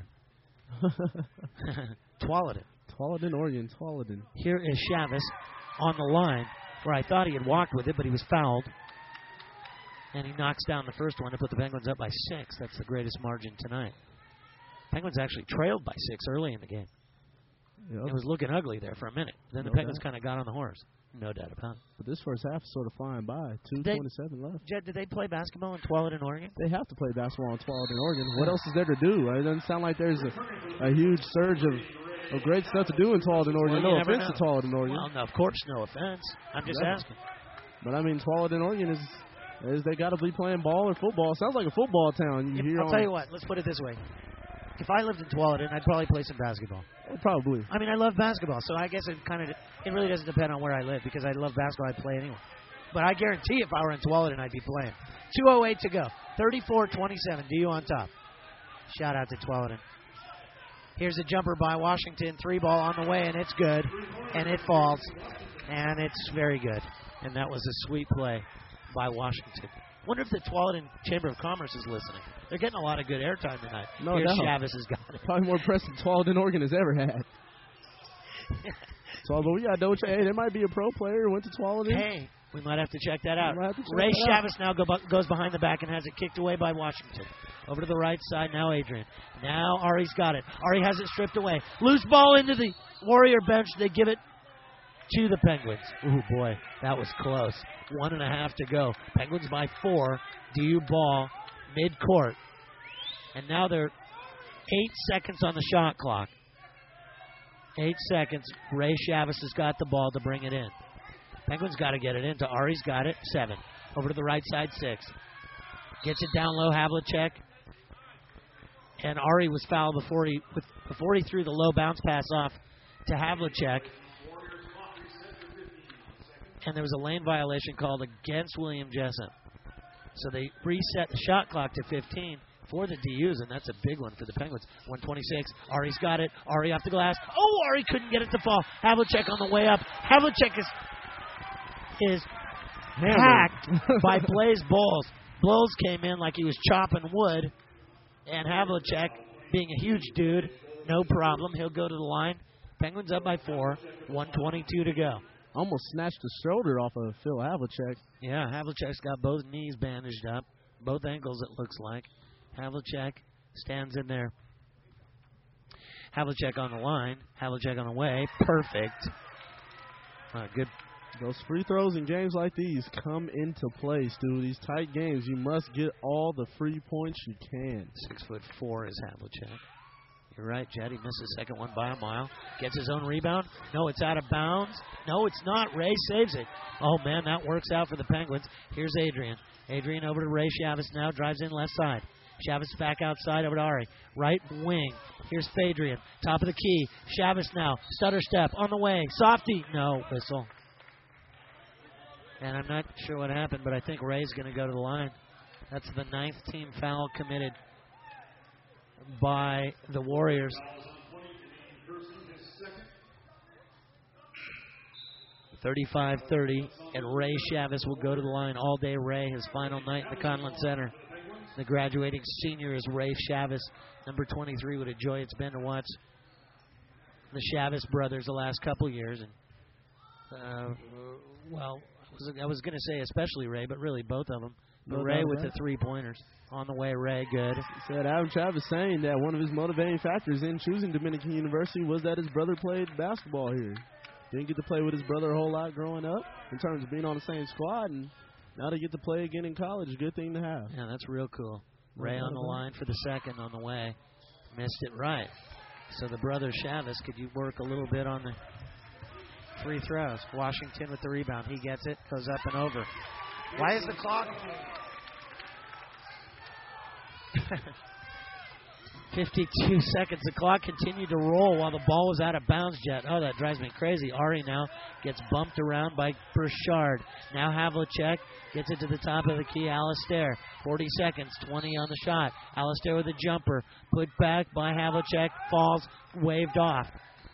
Tualatin. Tualatin, Oregon. Tualatin. Here is Chavis on the line, where I thought he had walked with it, but he was fouled. And he knocks down the first one to put the Penguins up by 6. That's the greatest margin tonight. Penguins actually trailed by 6 early in the game. Yep. It was looking ugly there for a minute. Then the Penguins kind of got on the horse. No doubt about it. But this first half is sort of flying by. 2:27 left. Jed, did they play basketball in Tualatin, Oregon? They have to play basketball in Tualatin, Oregon. What else is there to do? It doesn't sound like there's a huge surge of great stuff to do in Tualatin, Oregon. Well, no offense to Tualatin, Oregon. Well, no, of course, no offense. I'm just asking. But, I mean, Tualatin, Oregon is they got to be playing ball or football. Sounds like a football town. I'll tell you what. Let's put it this way. If I lived in Tualatin, I'd probably play some basketball. Probably. I mean, I love basketball, so I guess it really doesn't depend on where I live because I love basketball. I'd play anyway. But I guarantee if I were in Tualatin, I'd be playing. 2:08 to go. 34-27. DU on top. Shout out to Tualatin. Here's a jumper by Washington. 3 ball on the way, and it's good. And it falls. And it's very good. And that was a sweet play by Washington. Wonder if the Tualatin Chamber of Commerce is listening. They're getting a lot of good airtime tonight. No Here's doubt. Chavis has got it. Probably more press than Tualatin, Oregon has ever had. So, but we got Doce. Hey, there might be a pro player who went to Tualatin. Hey, we might have to check that out. We'll have to check Ray that out. Chavis now goes behind the back and has it kicked away by Washington. Over to the right side, now Adrian. Now Ari's got it. Ari has it stripped away. Loose ball into the Warrior bench. They give it to the Penguins. Ooh, boy, that was close. 1.5 to go. Penguins by 4. DU ball mid-court. And now they're 8 seconds on the shot clock. 8 seconds. Ray Chavis has got the ball to bring it in. Penguins got to get it into. Ari's got it. 7. Over to the right side, 6. Gets it down low, Havlicek. And Ari was fouled before he threw the low bounce pass off to Havlicek. And there was a lane violation called against William Jessup. So they reset the shot clock to 15 for the DUs, and that's a big one for the Penguins. 126. Ari's got it. Ari off the glass. Oh, Ari couldn't get it to fall. Havlicek on the way up. Havlicek is hacked by Blaze Bowles. Bowles came in like he was chopping wood, and Havlicek, being a huge dude, no problem. He'll go to the line. Penguins up by 4. 1:22 to go. Almost snatched the shoulder off of Phil Havlicek. Yeah, Havlicek's got both knees bandaged up. Both ankles, it looks like. Havlicek stands in there. Havlicek on the line. Havlicek on the way. Perfect. Good. Those free throws in games like these come into play, Stu. These tight games, you must get all the free points you can. 6'4" is Havlicek. You're right, Jed. He missed the second one by a mile. Gets his own rebound. No, it's out of bounds. No, it's not. Ray saves it. Oh, man, that works out for the Penguins. Here's Adrian. Adrian over to Ray Chavis now. Drives in left side. Chavis back outside over to Ari. Right wing. Here's Fadrian. Top of the key. Chavis now. Stutter step on the way. Softy. No, whistle. And I'm not sure what happened, but I think Ray's going to go to the line. That's the 9th team foul committed by the Warriors. 35-30, and Ray Chavez will go to the line all day. Ray, his final night in the Conlon Center. The graduating senior is Ray Chavez, number 23. What a joy it's been to watch the Chavez brothers the last couple years. And well, I was going to say especially Ray, but really both of them. But Ray with the three-pointers. On the way, Ray, good. Said Adam Chavez saying that one of his motivating factors in choosing Dominican University was that his brother played basketball here. Didn't get to play with his brother a whole lot growing up in terms of being on the same squad, and now to get to play again in college, good thing to have. Yeah, that's real cool. Ray on the line for the second on the way. Missed it right. So the brother Chavez, could you work a little bit on the free throws? Washington with the rebound. He gets it, goes up and over. Why is the clock? 52 seconds. The clock continued to roll while the ball was out of bounds, Jet. Oh, that drives me crazy. Ari now gets bumped around by Burchard. Now Havlicek gets it to the top of the key. Alistair, 40 seconds, 20 on the shot. Alistair with a jumper. Put back by Havlicek. Falls, waved off.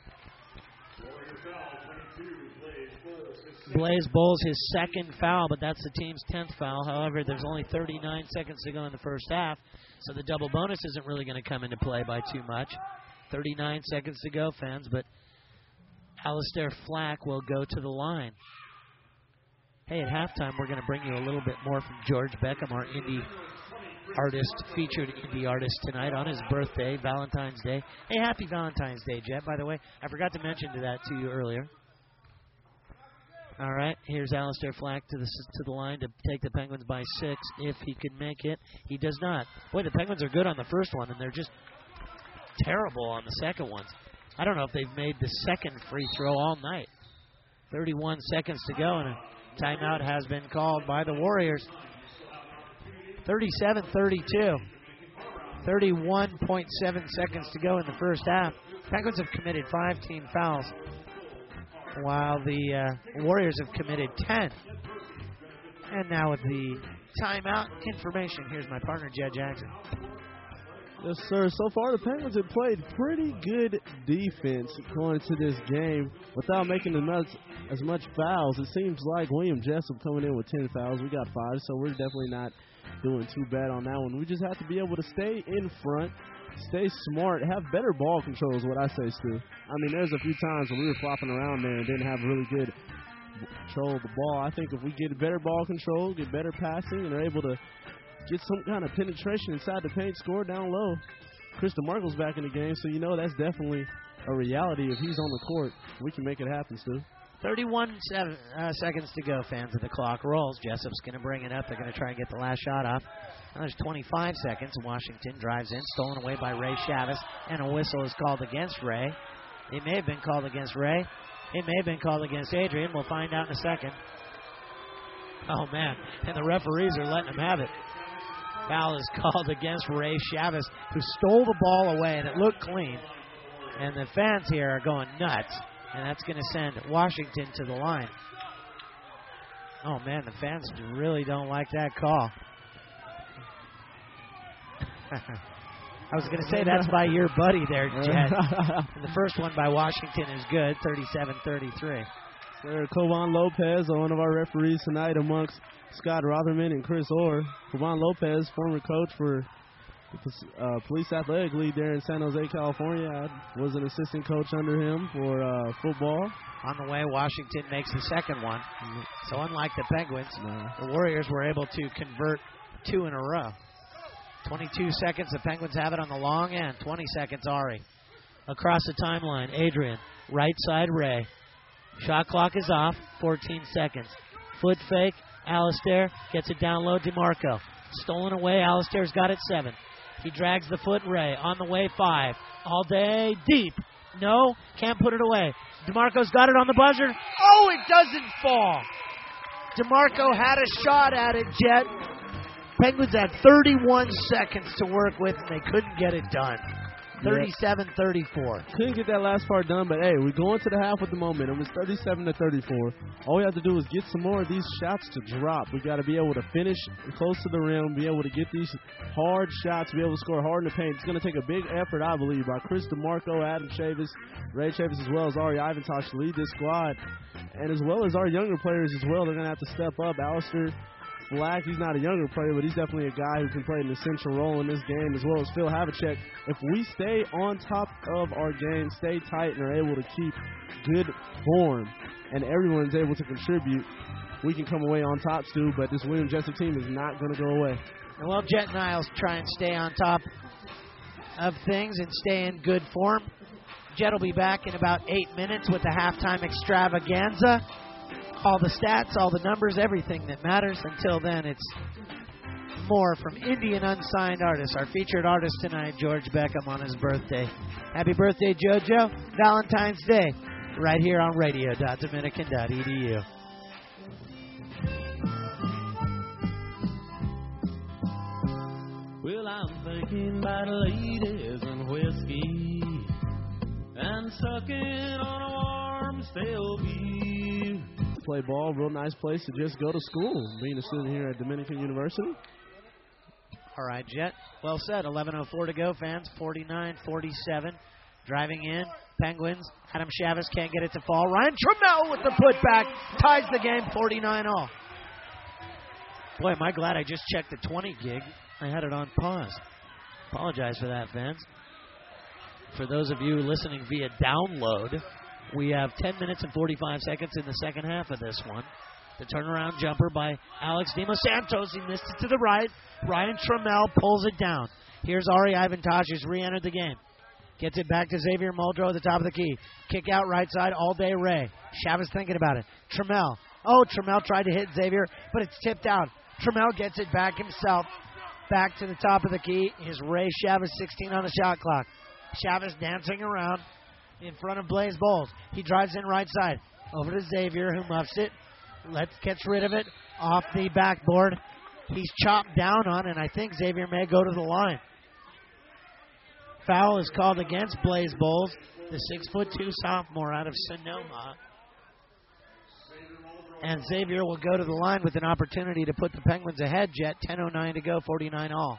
Blaze Bowles his second foul, but that's the team's 10th foul. However, there's only 39 seconds to go in the first half, so the double bonus isn't really going to come into play by too much. 39 seconds to go, fans, but Alistair Flack will go to the line. Hey, at halftime, we're going to bring you a little bit more from George Beckham, our indie artist, featured indie artist tonight on his birthday, Valentine's Day. Hey, happy Valentine's Day, Jet, by the way. I forgot to mention that to you earlier. All right, here's Alistair Flack to the line to take the Penguins by 6 if he can make it. He does not. Boy, the Penguins are good on the first one, and they're just terrible on the second ones. I don't know if they've made the second free throw all night. 31 seconds to go, and a timeout has been called by the Warriors. 37-32. 31.7 seconds to go in the first half. Penguins have committed 5 team fouls, while the Warriors have committed 10. And now with the timeout information, here's my partner, Jed Jackson. Yes, sir. So far, the Penguins have played pretty good defense going into this game without making as much fouls. It seems like William Jessup coming in with 10 fouls. We got 5, so we're definitely not doing too bad on that one. We just have to be able to stay in front, stay smart, have better ball control is what I say, Stu. I mean, there's a few times when we were flopping around there and didn't have really good control of the ball. I think if we get better ball control, get better passing, and are able to get some kind of penetration inside the paint, score down low, Chris DeMarco's back in the game, so you know that's definitely a reality. If he's on the court, we can make it happen, Stu. 31 seconds to go, fans, of the clock rolls. Jessup's going to bring it up. They're going to try and get the last shot off. Now there's 25 seconds. Washington drives in, stolen away by Ray Chavez, and a whistle is called against Ray. It may have been called against Ray. It may have been called against Adrian. We'll find out in a second. Oh, man, and the referees are letting him have it. Foul is called against Ray Chavez, who stole the ball away, and it looked clean. And the fans here are going nuts, and that's going to send Washington to the line. Oh, man, the fans really don't like that call. I was going to say that's by your buddy there, Jet. The first one by Washington is good, 37-33. Sir, Kovan Lopez, one of our referees tonight amongst Scott Rotherman and Chris Orr. Kovan Lopez, former coach for the Police Athletic League there in San Jose, California. I was an assistant coach under him for football. On the way, Washington makes the second one. So unlike the Penguins, the Warriors were able to convert 2 in a row. 22 seconds, the Penguins have it on the long end. 20 seconds, Ari. Across the timeline, Adrian. Right side, Ray. Shot clock is off, 14 seconds. Foot fake, Alistair gets it down low, DeMarco. Stolen away, Alistair's got it 7. He drags the foot, Ray. On the way, 5. All day, deep. No, can't put it away. DeMarco's got it on the buzzer. Oh, it doesn't fall. DeMarco had a shot at it, Jet. Penguins had 31 seconds to work with, and they couldn't get it done. 37-34. Couldn't get that last part done, but hey, we're going to the half with the momentum. It's 37-34. All we have to do is get some more of these shots to drop. We got to be able to finish close to the rim, be able to get these hard shots, be able to score hard in the paint. It's going to take a big effort, I believe, by Chris DeMarco, Adam Chavis, Ray Chavis, as well as Ari Ivantosh to lead this squad, and as well as our younger players as well. They're going to have to step up. Alistair Black, he's not a younger player, but he's definitely a guy who can play an essential role in this game, as well as Phil Havlicek. If we stay on top of our game, stay tight, and are able to keep good form, and everyone's able to contribute, we can come away on top, Stu, but this William Jessup team is not going to go away. Well, Jet Niles try and stay on top of things and stay in good form. Jet will be back in about 8 minutes with the halftime extravaganza. All the stats, all the numbers, everything that matters. Until then, it's more from Indian Unsigned Artists. Our featured artist tonight, George Beckham, on his birthday. Happy birthday, JoJo. Valentine's Day, right here on radio.dominican.edu. Well, I'm thinking about ladies and whiskey and sucking on a warm stale beer. Play ball, real nice place to just go to school, being a student here at Dominican University. All right, Jet. Well said. 11:04 to go, fans. 49-47. Driving in. Penguins. Adam Chavis can't get it to fall. Ryan Trammell with the putback. Ties the game 49-all. Boy, am I glad I just checked the 20 gig. I had it on pause. Apologize for that, fans. For those of you listening via download, we have 10 minutes and 45 seconds in the second half of this one. The turnaround jumper by Alex Demos Santos. He missed it to the right. Ryan Trammell pulls it down. Here's Ari Ivantosh, who's re-entered the game. Gets it back to Xavier Muldrow at the top of the key. Kick out right side, all day Ray. Chavis thinking about it. Trammell. Oh, Trammell tried to hit Xavier, but it's tipped out. Trammell gets it back himself. Back to the top of the key is Ray Chavis, 16 on the shot clock. Chavis dancing around in front of Blaze Bowles. He drives in right side. Over to Xavier, who muffs it. Gets rid of it off the backboard. He's chopped down on, and I think Xavier may go to the line. Foul is called against Blaze Bowles, the 6'2" sophomore out of Sonoma. And Xavier will go to the line with an opportunity to put the Penguins ahead, Jet. 10:09 to go, 49-all.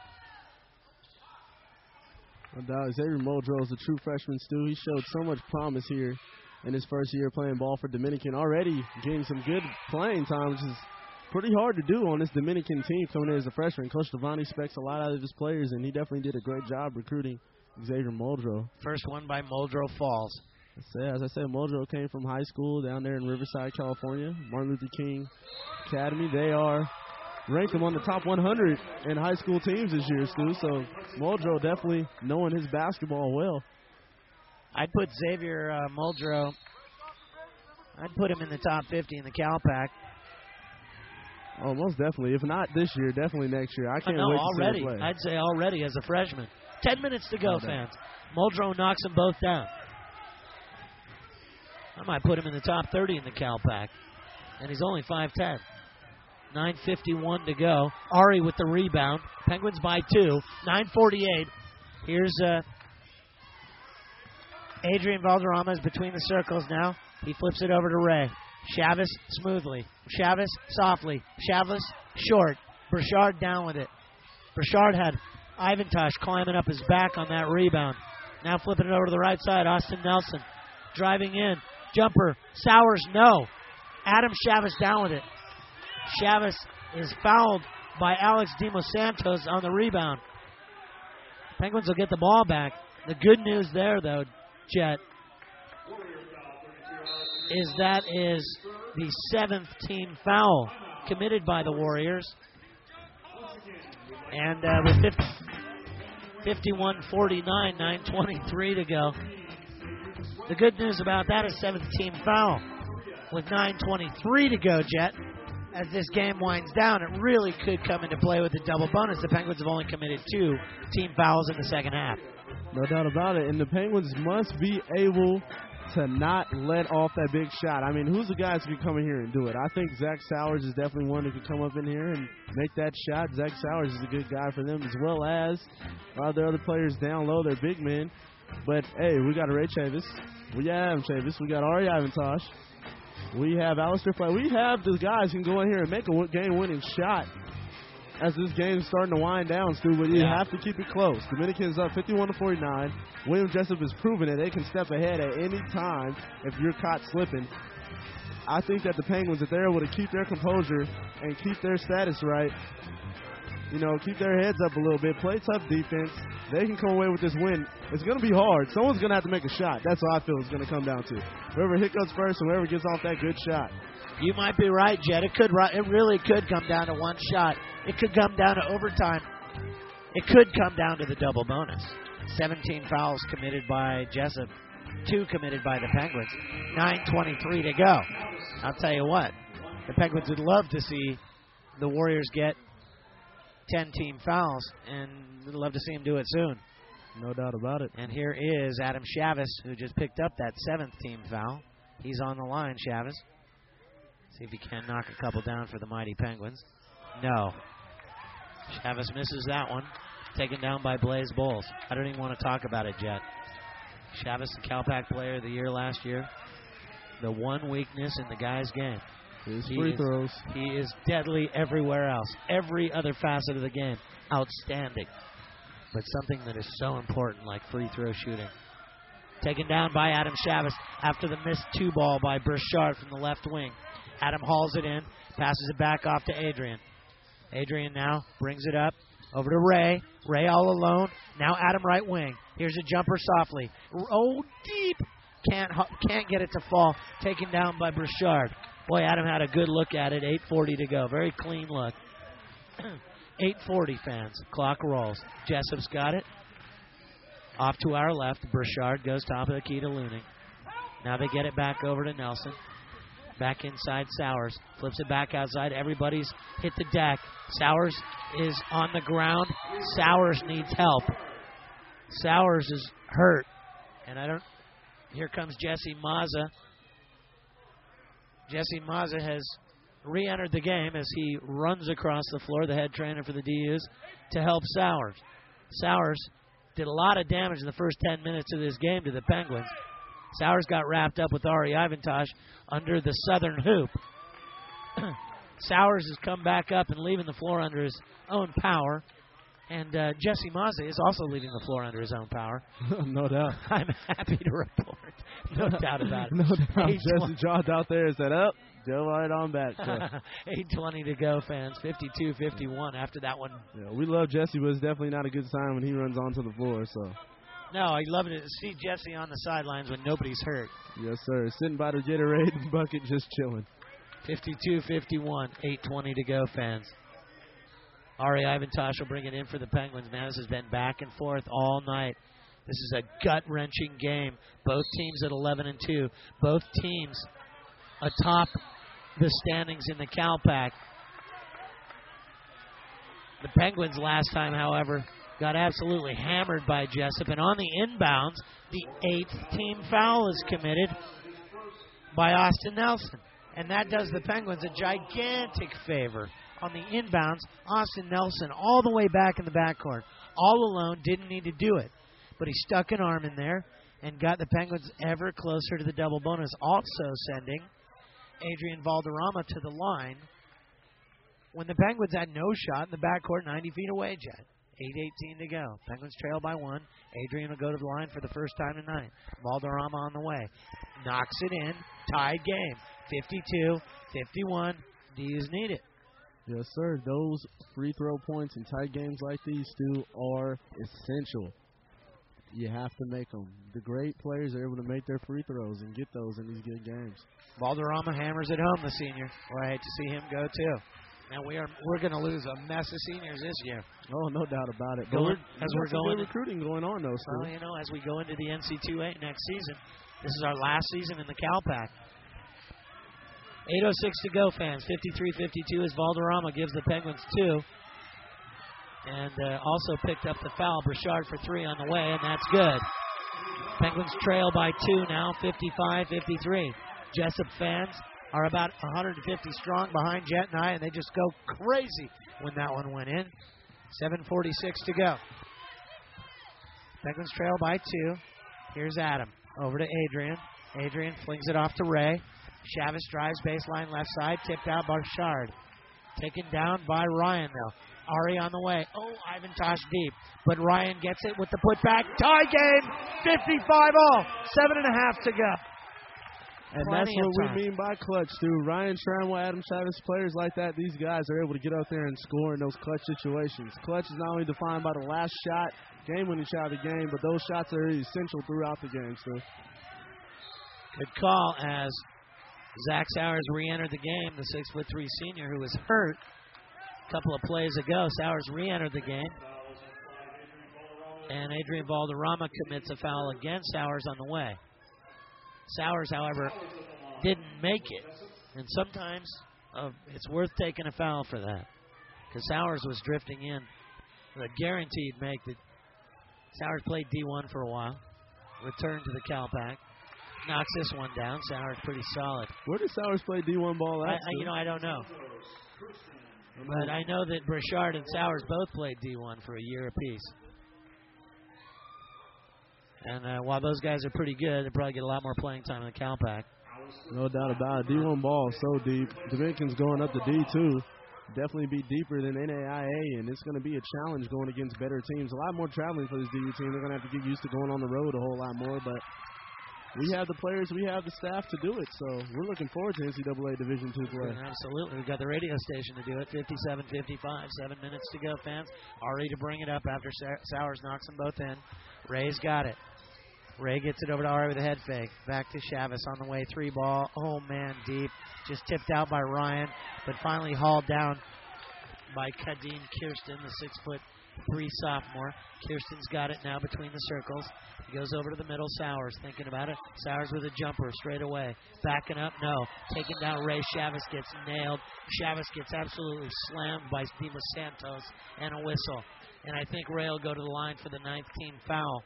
No doubt, Xavier Muldrow is a true freshman, Stu. He showed so much promise here in his first year playing ball for Dominican. Already getting some good playing time, which is pretty hard to do on this Dominican team coming in as a freshman. Coach Devani expects a lot out of his players, and he definitely did a great job recruiting Xavier Muldrow. First one by Muldrow falls. As I said, Muldrow came from high school down there in Riverside, California, Martin Luther King Academy. They are ranked among the top 100 in high school teams this year, Stu. So Muldrow definitely knowing his basketball well. I'd put Xavier Muldrow, I'd put him in the top 50 in the Cal Pac. Oh, most definitely. If not this year, definitely next year. I can't wait to see him play. I'd say already as a freshman. 10 minutes to go, fans. Muldrow knocks them both down. I might put him in the top 30 in the Cal Pac. And he's only 5'10". 9:51 to go. Ari with the rebound. Penguins by 2. 9:48. Here's Adrian Valderrama is between the circles now. He flips it over to Ray. Chavis smoothly. Chavis softly. Chavis short. Burchard down with it. Burchard had Ivantosh climbing up his back on that rebound. Now flipping it over to the right side. Austin Nelson driving in. Jumper. Sowers, no. Adam Chavis down with it. Chavis is fouled by Alex Demos Santos on the rebound. Penguins will get the ball back. The good news there, though, Jet, is that is the 7th team foul committed by the Warriors. And with 51-49, 9:23 to go. The good news about that is 7th team foul. With 9:23 to go, Jet, as this game winds down, it really could come into play with a double bonus. The Penguins have only committed 2 team fouls in the second half. No doubt about it. And the Penguins must be able to not let off that big shot. I mean, who's the guys who can come in here and do it? I think Zach Sowers is definitely one who can come up in here and make that shot. Zach Sowers is a good guy for them, as well as their other players down low, their big men. But, hey, we got Ray Chavis. We have Chavis. We got Ari Ivantosh. We have Alistair Flagg. We have the guys who can go in here and make a game-winning shot as this game's starting to wind down, Stu. But you have to keep it close. Dominicans up 51-49. William Jessup has proven that they can step ahead at any time if you're caught slipping. I think that the Penguins, if they're able to keep their composure and keep their status right, you know, keep their heads up a little bit, play tough defense, they can come away with this win. It's going to be hard. Someone's going to have to make a shot. That's what I feel it's going to come down to. Whoever hiccups first and whoever gets off that good shot. You might be right, Jed. It really could come down to one shot. It could come down to overtime. It could come down to the double bonus. 17 fouls committed by Jessup, 2 committed by the Penguins. 9:23 to go. I'll tell you what, the Penguins would love to see the Warriors get 10 team fouls, and we'd love to see them do it soon. No doubt about it. And here is Adam Chavis, who just picked up that 7th team foul. He's on the line, Chavis. See if he can knock a couple down for the mighty Penguins. No. Chavis misses that one. Taken down by Blaze Bowles. I don't even want to talk about it yet. Chavis, the CalPAC Player of the Year last year. The one weakness in the guy's game. His free throws. He is deadly everywhere else. Every other facet of the game. Outstanding. But something that is so important like free throw shooting. Taken down by Adam Chavis after the missed 2 ball by Burchard from the left wing. Adam hauls it in, passes it back off to Adrian. Adrian now brings it up over to Ray. Ray all alone. Now Adam right wing. Here's a jumper softly. Oh, deep. Can't get it to fall. Taken down by Burchard. Boy, Adam had a good look at it. 8:40 to go. Very clean look. 8:40, fans. Clock rolls. Jessup's got it. Off to our left. Burchard goes top of the key to Looning. Now they get it back over to Nelson. Back inside Sowers. Flips it back outside. Everybody's hit the deck. Sowers is on the ground. Sowers needs help. Sowers is hurt. And here comes Jesse Mazza. Jesse Mazza has re-entered the game as he runs across the floor, the head trainer for the DUs, to help Sowers. Sowers did a lot of damage in the first 10 minutes of this game to the Penguins. Sowers got wrapped up with Ari Ivantosh under the southern hoop. Sowers has come back up and leaving the floor under his own power. And Jesse Mazza is also leaving the floor under his own power. No doubt. I'm happy to report. No doubt about it. No doubt. Jesse jogged out there and said, go right on back. 8:20 to go, fans. 52-51 after that one. Yeah, we love Jesse, but it's definitely not a good sign when he runs onto the floor. So. No, I love it to see Jesse on the sidelines when nobody's hurt. Yes, sir. Sitting by the Gatorade bucket just chilling. 52-51, 8:20 to go, fans. Ari Ivantosh will bring it in for the Penguins. Man, this has been back and forth all night. This is a gut-wrenching game. Both teams at 11-2. Both teams atop the standings in the CalPAC. The Penguins last time, however, got absolutely hammered by Jessup. And on the inbounds, the 8th team foul is committed by Austin Nelson. And that does the Penguins a gigantic favor. On the inbounds, Austin Nelson all the way back in the backcourt. All alone, didn't need to do it. But he stuck an arm in there and got the Penguins ever closer to the double bonus. Also sending Adrian Valderrama to the line when the Penguins had no shot in the backcourt 90 feet away, Jet. 8:18 to go. Penguins trail by 1. Adrian will go to the line for the first time tonight. Valderrama on the way. Knocks it in. Tied game. 52-51. D's need it. Yes, sir. Those free throw points in tight games like these, Stu, are essential. You have to make them. The great players are able to make their free throws and get those in these good games. Valderrama hammers it home, the senior. Well, I hate to see him go, too. Now, we're going to lose a mess of seniors this year. Oh, no doubt about it. As we're going recruiting going on, though, Stu. Well, you know, as we go into the NC2A next season, this is our last season in the CalPAC. 8:06 to go, fans. 53-52 as Valderrama gives the Penguins 2. And also picked up the foul. Burchard for 3 on the way, and that's good. Penguins trail by 2 now, 55-53. Jessup fans are about 150 strong behind Jet and I, and they just go crazy when that one went in. 7:46 to go. Penguins trail by 2. Here's Adam. Over to Adrian. Adrian flings it off to Ray. Chavez drives baseline left side. Tipped out by Bouchard. Taken down by Ryan, though. Ari on the way. Oh, Ivan Tosh deep. But Ryan gets it with the putback. Tie game. 55-all. 7.5 to go. And that's what we mean by clutch, too. Ryan Tramwell, Adam Chavez, players like that, these guys are able to get out there and score in those clutch situations. Clutch is not only defined by the last shot, game-winning shot of the game, but those shots are essential throughout the game, too. Good call as Zach Sowers re-entered the game, the 6'3" senior who was hurt a couple of plays ago. Sowers re-entered the game. And Adrian Valderrama commits a foul against Sowers on the way. Sowers, however, didn't make it. And sometimes it's worth taking a foul for that. Because Sowers was drifting in. A guaranteed make that Sowers played D1 for a while. Returned to the Calpac. Knocks this one down. Sowers pretty solid. Where did Sowers play D1 ball at? I don't know. But I know that Bouchard and Sowers both played D1 for a year apiece. And while those guys are pretty good, they probably get a lot more playing time in the Calpac. No doubt about it. D1 ball so deep. Dominicans going up to D2. Definitely be deeper than NAIA, and it's going to be a challenge going against better teams. A lot more traveling for this DU team. They're going to have to get used to going on the road a whole lot more, but we have the players, we have the staff to do it, so we're looking forward to NCAA Division II play. Absolutely. We've got the radio station to do it. 57-55, 7 minutes to go, fans. Ari to bring it up after Sowers knocks them both in. Ray's got it. Ray gets it over to Ari with a head fake. Back to Chavez on the way. 3 ball. Oh, man, deep. Just tipped out by Ryan, but finally hauled down by Kadeem Kirsten, the 6'3" sophomore. Kirsten's got it now between the circles. He goes over to the middle. Sowers thinking about it. Sowers with a jumper straight away. Backing up, no. Taking down Ray. Chavez gets nailed. Chavez gets absolutely slammed by Dimas Santos and a whistle. And I think Ray will go to the line for the 9th team foul.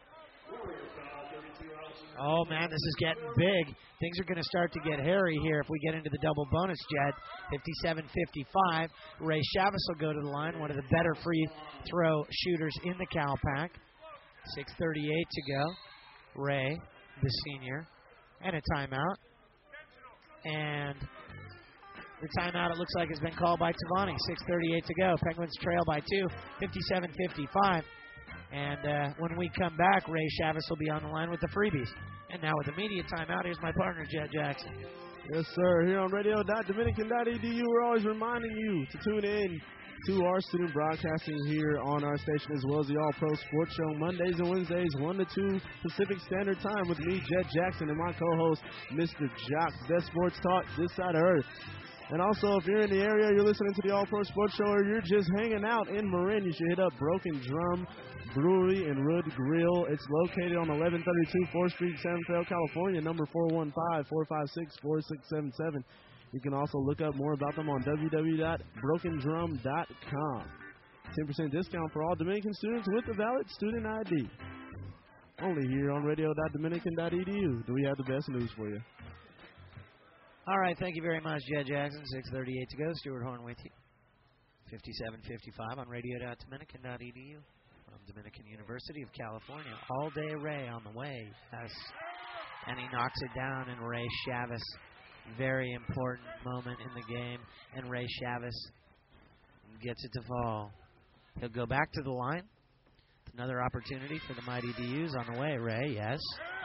Oh, man, this is getting big. Things are going to start to get hairy here if we get into the double bonus, Jed. 57-55. Ray Chavez will go to the line, one of the better free throw shooters in the Calpac. 6:38 to go. Ray, the senior, and a timeout. And the timeout, it looks like, has been called by Tavani. 6:38 to go. Penguins trail by 2, 57-55. And when we come back, Ray Chavez will be on the line with the freebies. And now with the media timeout, here's my partner, Jed Jackson. Yes, sir. Here on radio.dominican.edu, we're always reminding you to tune in to our student broadcasting here on our station, as well as the All-Pro Sports Show, Mondays and Wednesdays, 1 to 2 Pacific Standard Time, with me, Jed Jackson, and my co-host, Mr. Jock. Best sports talk this side of Earth. And also, if you're in the area, you're listening to the All-Pro Sports Show, or you're just hanging out in Marin, you should hit up Broken Drum Brewery and Wood Grill. It's located on 1132 4th Street, San Rafael, California, number 415-456-4677. You can also look up more about them on www.brokendrum.com. 10% discount for all Dominican students with a valid student ID. Only here on radio.dominican.edu do we have the best news for you. All right, thank you very much, Jed Jackson. 6:38 to go. Stuart Horn with you. 57-55 on radio.dominican.edu from Dominican University of California. All day Ray on the way. Yes. And he knocks it down, and Ray Chavez, very important moment in the game, and Ray Chavez gets it to fall. He'll go back to the line. Another opportunity for the Mighty DUs on the way. Ray, yes.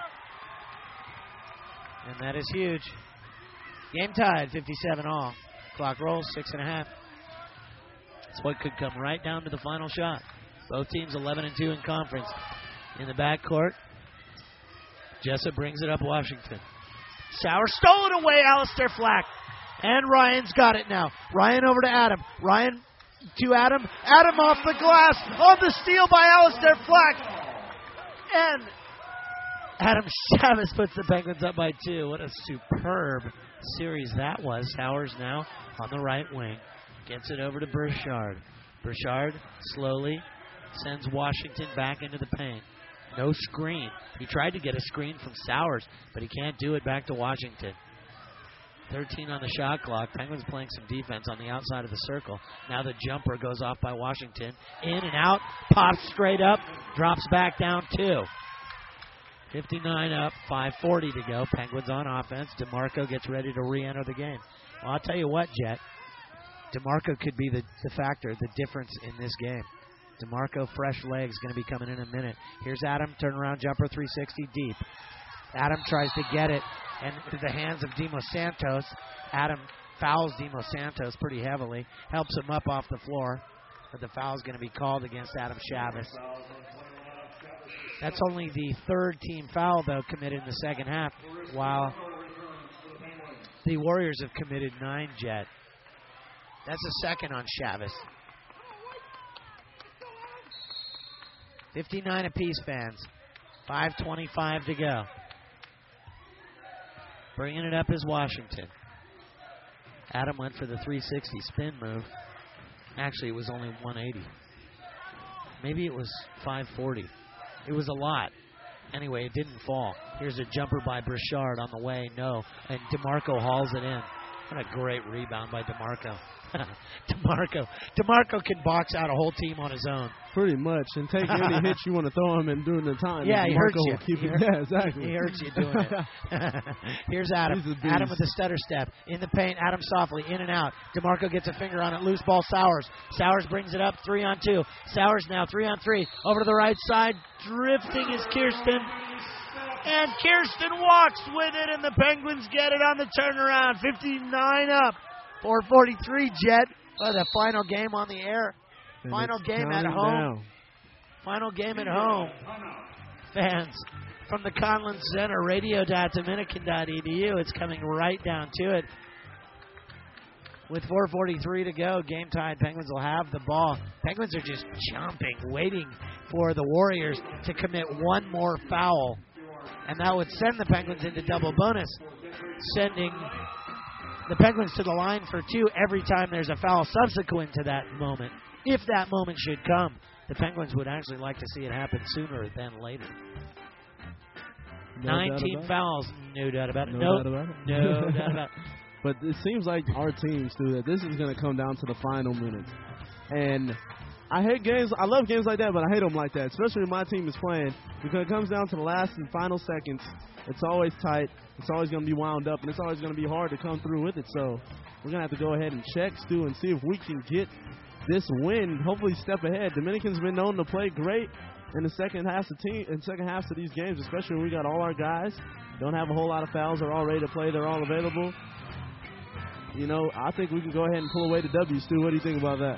And that is huge. Game tied, 57-all. Clock rolls, 6.5. That's what could come right down to the final shot. Both teams 11-2 in conference. In the backcourt, Jessup brings it up Washington. Sowers stole it away, Alistair Flack. And Ryan's got it now. Ryan over to Adam. Ryan to Adam. Adam off the glass. On the steal by Alistair Flack. And Adam Chavez puts the Penguins up by 2. What a superb series that was. Sowers now on the right wing. Gets it over to Bouchard. Bouchard slowly sends Washington back into the paint. No screen. He tried to get a screen from Sowers, but he can't do it back to Washington. 13 on the shot clock. Penguins playing some defense on the outside of the circle. Now the jumper goes off by Washington. In and out. Pops straight up. Drops back down 2. 59 up, 5:40 to go. Penguins on offense. DeMarco gets ready to re-enter the game. Well, I'll tell you what, Jet. DeMarco could be the factor, the difference in this game. DeMarco, fresh legs, going to be coming in a minute. Here's Adam, turnaround jumper, 360 deep. Adam tries to get it, and to the hands of Demo Santos. Adam fouls Demo Santos pretty heavily, helps him up off the floor, but the foul is going to be called against Adam Chavez. That's only the third team foul, though, committed in the second half, while the Warriors have committed 9, Jet. That's a second on Chavez. 59 apiece, fans. 5:25 to go. Bringing it up is Washington. Adam went for the 360 spin move. Actually, it was only 180. Maybe it was 540. It was a lot. Anyway, it didn't fall. Here's a jumper by Brichard on the way. No. And DeMarco hauls it in. What a great rebound by DeMarco. DeMarco can box out a whole team on his own. Pretty much. And take any hits you want to throw him and during the time. Yeah, he hurts you. Will keep yeah, exactly. He hurts you doing it. Here's Adam. Adam with the stutter step. In the paint, Adam softly, in and out. DeMarco gets a finger on it. Loose ball, Sowers. Sowers brings it up, 3-on-2. Sowers now 3-on-3. Over to the right side. Drifting is Kirsten. And Kirsten walks with it, and the Penguins get it on the turnaround. 59 up. 4:43, Jet. The final game on the air. And final game at home. Down. Final game at home. Fans, from the Conlin Center, radio.dominican.edu. It's coming right down to it. With 4:43 to go, game tied. Penguins will have the ball. Penguins are just jumping, waiting for the Warriors to commit one more foul. And that would send the Penguins into double bonus, sending the Penguins to the line for 2 every time there's a foul subsequent to that moment. If that moment should come, the Penguins would actually like to see it happen sooner than later. No 19 fouls. No doubt about it. No doubt about it. No doubt about it. But it seems like our teams do that. This is going to come down to the final minutes. And I hate games. I love games like that, but I hate them like that, especially when my team is playing, because it comes down to the last and final seconds. It's always tight. It's always going to be wound up, and it's always going to be hard to come through with it. So we're going to have to go ahead and check, Stu, and see if we can get this win, hopefully step ahead. Dominican's been known to play great in the second half of these games, especially when we got all our guys. Don't have a whole lot of fouls. They're all ready to play. They're all available. You know, I think we can go ahead and pull away the W, Stu. What do you think about that?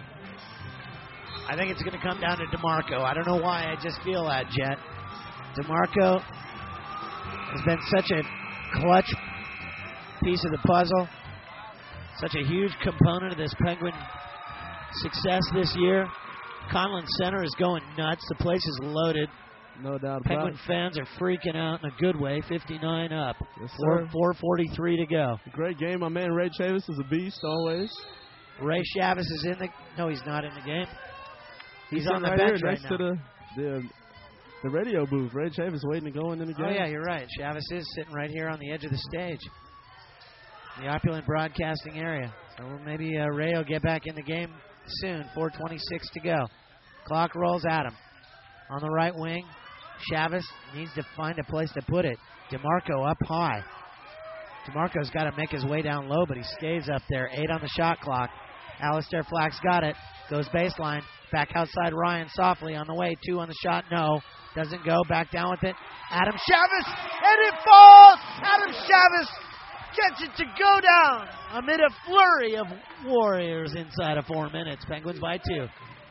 I think it's going to come down to DeMarco. I don't know why. I just feel that, Jet. DeMarco has been such a clutch piece of the puzzle, such a huge component of this Penguin success this year. Conlin Center is going nuts. The place is loaded. No doubt about Penguin it. fans are freaking out in a good way. 59 up. Yes, sir. 4:43 to go. Great game. My man Ray Chavis is a beast always. Ray Chavez is in the... No, he's not in the game. He's on the right bench here right next now. to the radio booth. Ray Chavis waiting to go into the game. Oh, yeah, you're right. Chavez is sitting right here on the edge of the stage. The opulent broadcasting area. So maybe Ray will get back in the game soon. 4:26 to go. Clock rolls at him. On the right wing, Chavez needs to find a place to put it. DeMarco up high. DeMarco's got to make his way down low, but he stays up there. 8 on the shot clock. Alistair Flack's got it. Goes baseline. Back outside Ryan softly on the way. 2 on the shot. No. Doesn't go. Back down with it. Adam Chavez. And it falls. Adam Chavez gets it to go down amid a flurry of Warriors inside of 4 minutes. Penguins by 2.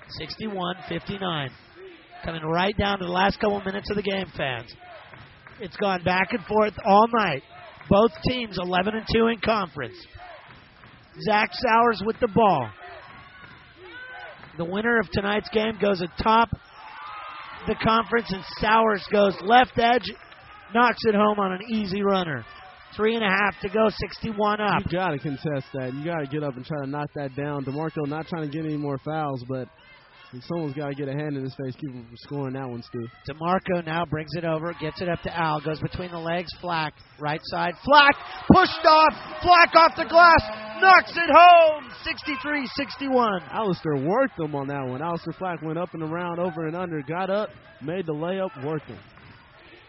61-59. Coming right down to the last couple minutes of the game, fans. It's gone back and forth all night. Both teams 11-2 in conference. Zach Sowers with the ball. The winner of tonight's game goes atop the conference, and Sowers goes left edge, knocks it home on an easy runner. 3.5 to go, 61 up. You got to contest that. You got to get up and try to knock that down. DeMarco not trying to get any more fouls, but someone's got to get a hand in his face, keep him from scoring that one, Stu. DeMarco now brings it over, gets it up to Al, goes between the legs, Flack, right side, Flack, pushed off, Flack off the glass, knocks it home, 63-61. Alistair worked him on that one. Alistair Flack went up and around, over and under, got up, made the layup, worked him.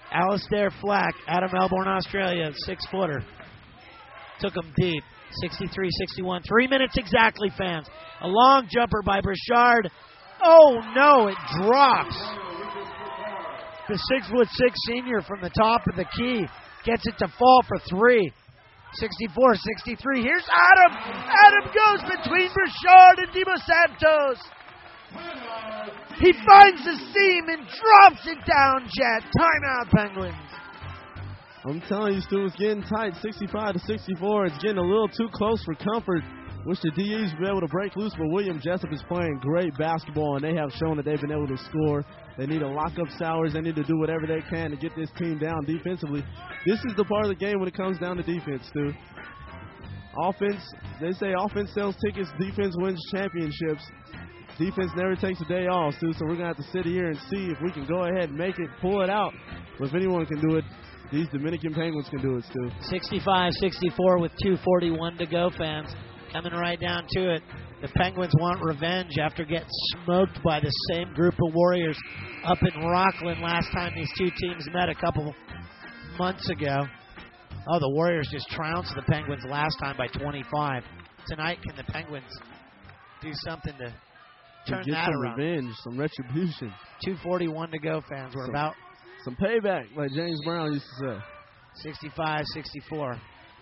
Alistair Flack out of Melbourne, Australia, 6-footer. Took him deep. 63-61. 3 minutes exactly, fans. A long jumper by Burchard. Oh, no, it drops. The 6'6" senior from the top of the key gets it to fall for 3. 64-63. Here's Adam. Adam goes between Burchard and Dimo Santos. He finds the seam and drops it down, Jet. Timeout, Penguins. I'm telling you, Stu, it's getting tight, 65-64. It's getting a little too close for comfort. Wish the DEs would be able to break loose, but William Jessup is playing great basketball, and they have shown that they've been able to score. They need to lock up Sowers. They need to do whatever they can to get this team down defensively. This is the part of the game when it comes down to defense, Stu. Offense, they say offense sells tickets, defense wins championships. Defense never takes a day off, Stu, so we're going to have to sit here and see if we can go ahead and make it, pull it out. But if anyone can do it, these Dominican Penguins can do it, Stu. 65-64 with 2:41 to go, fans. Coming right down to it. The Penguins want revenge after getting smoked by the same group of Warriors up in Rockland last time these two teams met a couple months ago. Oh, the Warriors just trounced the Penguins last time by 25. Tonight, can the Penguins do something to turn get that some around? Revenge, some retribution. 2:41 to go, fans. We're about some payback, like James Brown used to say. 65-64.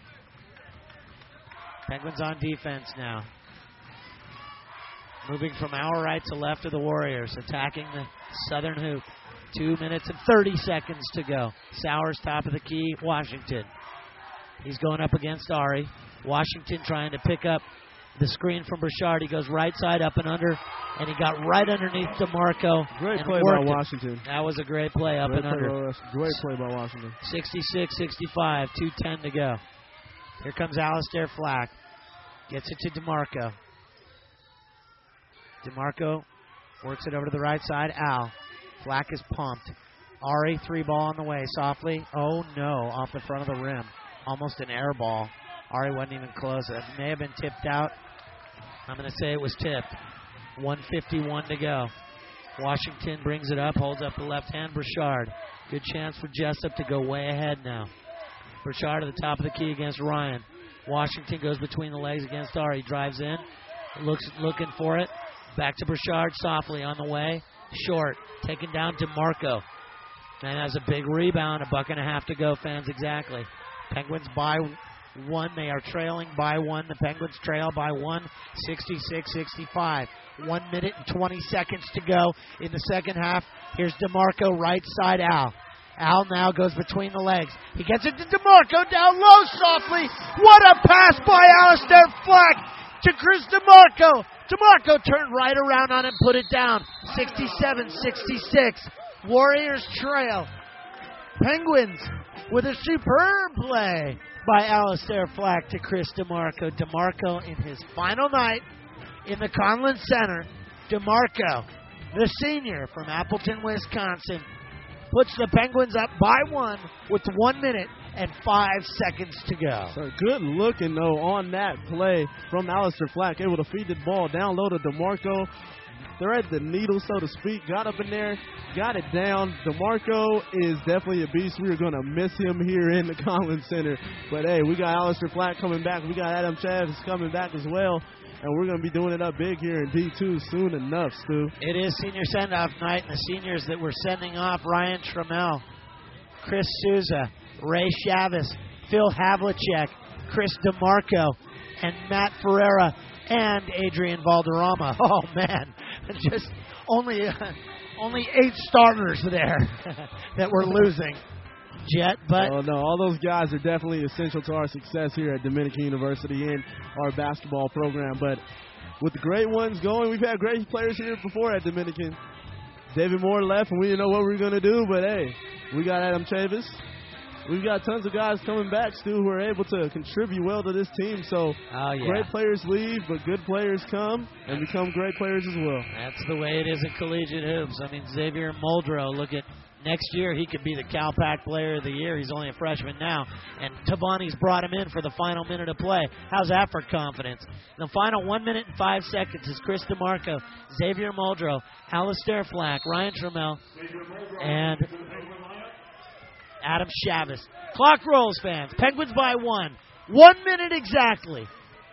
Penguins on defense now. Moving from our right to left of the Warriors, attacking the southern hoop. 2 minutes and 30 seconds to go. Sowers top of the key, Washington. He's going up against Ari. Washington trying to pick up the screen from Burchard. He goes right side up and under, and he got right underneath DeMarco. Great play by Washington. That was a great play up and under. Great play by Washington. 66-65, 2:10 to go. Here comes Alistair Flack. Gets it to DeMarco. DeMarco works it over to the right side. Al. Flack is pumped. Ari, 3-ball on the way. Softly. Oh, no. Off the front of the rim. Almost an air ball. Ari wasn't even close. It may have been tipped out. I'm going to say it was tipped. 1:51 to go. Washington brings it up. Holds up the left hand. Burchard. Good chance for Jessup to go way ahead now. Burchard at the top of the key against Ryan. Washington goes between the legs against Ari. Drives in. Looking for it. Back to Burchard softly on the way. Short. Taken down DeMarco. Man has a big rebound. A buck and a half to go, fans, exactly. Penguins by 1. They are trailing by 1. The Penguins trail by 1. 66-65. 1 minute and 20 seconds to go in the second half. Here's DeMarco, right side Al. Al now goes between the legs. He gets it to DeMarco down low softly. What a pass by Alistair Flack to Chris DeMarco. DeMarco turned right around on him, put it down. 67-66. Warriors trail. Penguins with a superb play by Alistair Flack to Chris DeMarco. DeMarco in his final night in the Conlon Center. DeMarco, the senior from Appleton, Wisconsin, puts the Penguins up by 1 with 1 minute and 5 seconds to go. So good looking, though, on that play from Alistair Flack. Able to feed the ball down low to DeMarco. Thread the needle, so to speak. Got up in there, got it down. DeMarco is definitely a beast. We are going to miss him here in the Conlon Center. But, hey, we got Alistair Flack coming back. We got Adam Chavis coming back as well. And we're going to be doing it up big here in D2 soon enough, Stu. It is senior send-off night, and the seniors that we're sending off, Ryan Trammell, Chris Souza, Ray Chavis, Phil Havlicek, Chris DeMarco, and Matt Ferreira, and Adrian Valderrama. Oh, man, just only 8 starters there that we're losing. Jet, but oh no, all those guys are definitely essential to our success here at Dominican University in our basketball program. But with the great ones going, we've had great players here before at Dominican. David Moore left, and we didn't know what we were going to do, but hey, we got Adam Chavis. We've got tons of guys coming back, Stu, who are able to contribute well to this team. So great players leave, but good players come and become great players as well. That's the way it is in collegiate hoops. I mean, Xavier Muldrow, look at next year, he could be the Cal Pac Player of the Year. He's only a freshman now. And Tabani's brought him in for the final minute of play. How's that for confidence? In the final 1 minute and 5 seconds is Chris DeMarco, Xavier Muldrow, Alistair Flack, Ryan Trammell, and Adam Chavez. Clock rolls, fans. Penguins by 1. 1 minute exactly.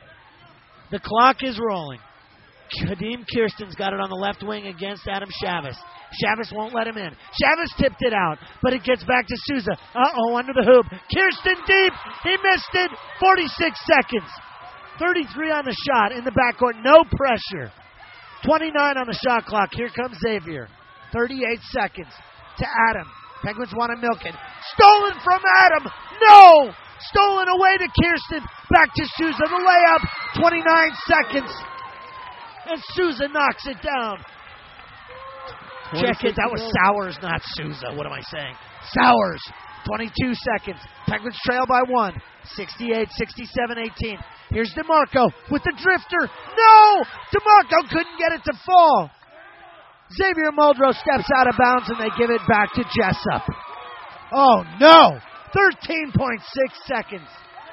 The clock is rolling. Kadeem Kirsten's got it on the left wing against Adam Chavez. Chavez won't let him in. Chavez tipped it out, but it gets back to Souza. Under the hoop. Kirsten deep. He missed it. 46 seconds. 33 on the shot in the backcourt. No pressure. 29 on the shot clock. Here comes Xavier. 38 seconds to Adam. Penguins want to milk it. Stolen from Adam. No! Stolen away to Kirsten. Back to Souza. The layup. 29 seconds. And Souza knocks it down. Check it. That was Sowers, not Souza. What am I saying? Sowers. 22 seconds. Penguins trail by 1. 68, 67, 18. Here's DeMarco with the drifter. No! DeMarco couldn't get it to fall. Xavier Muldrow steps out of bounds and they give it back to Jessup. Oh no! 13.6 seconds.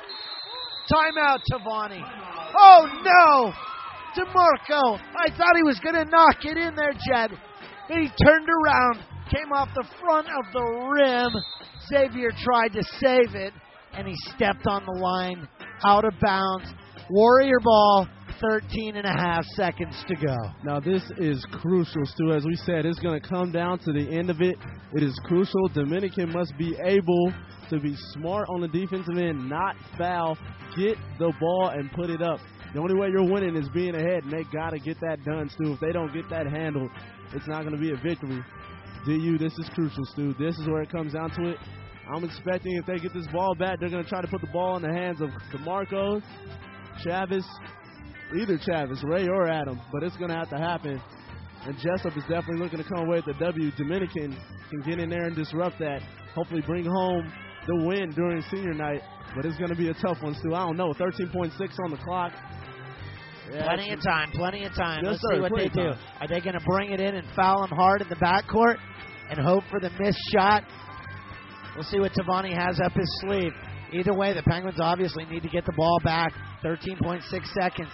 Timeout, Tavani. Oh no! DeMarco. I thought he was going to knock it in there, Jed. But he turned around, came off the front of the rim. Xavier tried to save it, and he stepped on the line, out of bounds. Warrior ball, 13 and a half seconds to go. Now this is crucial, Stu. As we said, it's going to come down to the end of it. It is crucial. Dominican must be able to be smart on the defensive end, not foul, get the ball and put it up. The only way you're winning is being ahead, and they got to get that done, Stu. If they don't get that handled, it's not going to be a victory. DU, this is crucial, Stu. This is where it comes down to it. I'm expecting if they get this ball back, they're going to try to put the ball in the hands of DeMarco, Chavez, either Chavez, Ray or Adam, but it's going to have to happen. And Jessup is definitely looking to come away with the W. Dominican can get in there and disrupt that, hopefully bring home the win during senior night, but it's going to be a tough one, Stu. I don't know, 13.6 on the clock. Yeah, plenty of time. Yes, Let's sir, see what they do. time. Are they going to bring it in and foul him hard in the backcourt and hope for the missed shot? We'll see what Tavani has up his sleeve. Either way, the Penguins obviously need to get the ball back. 13.6 seconds,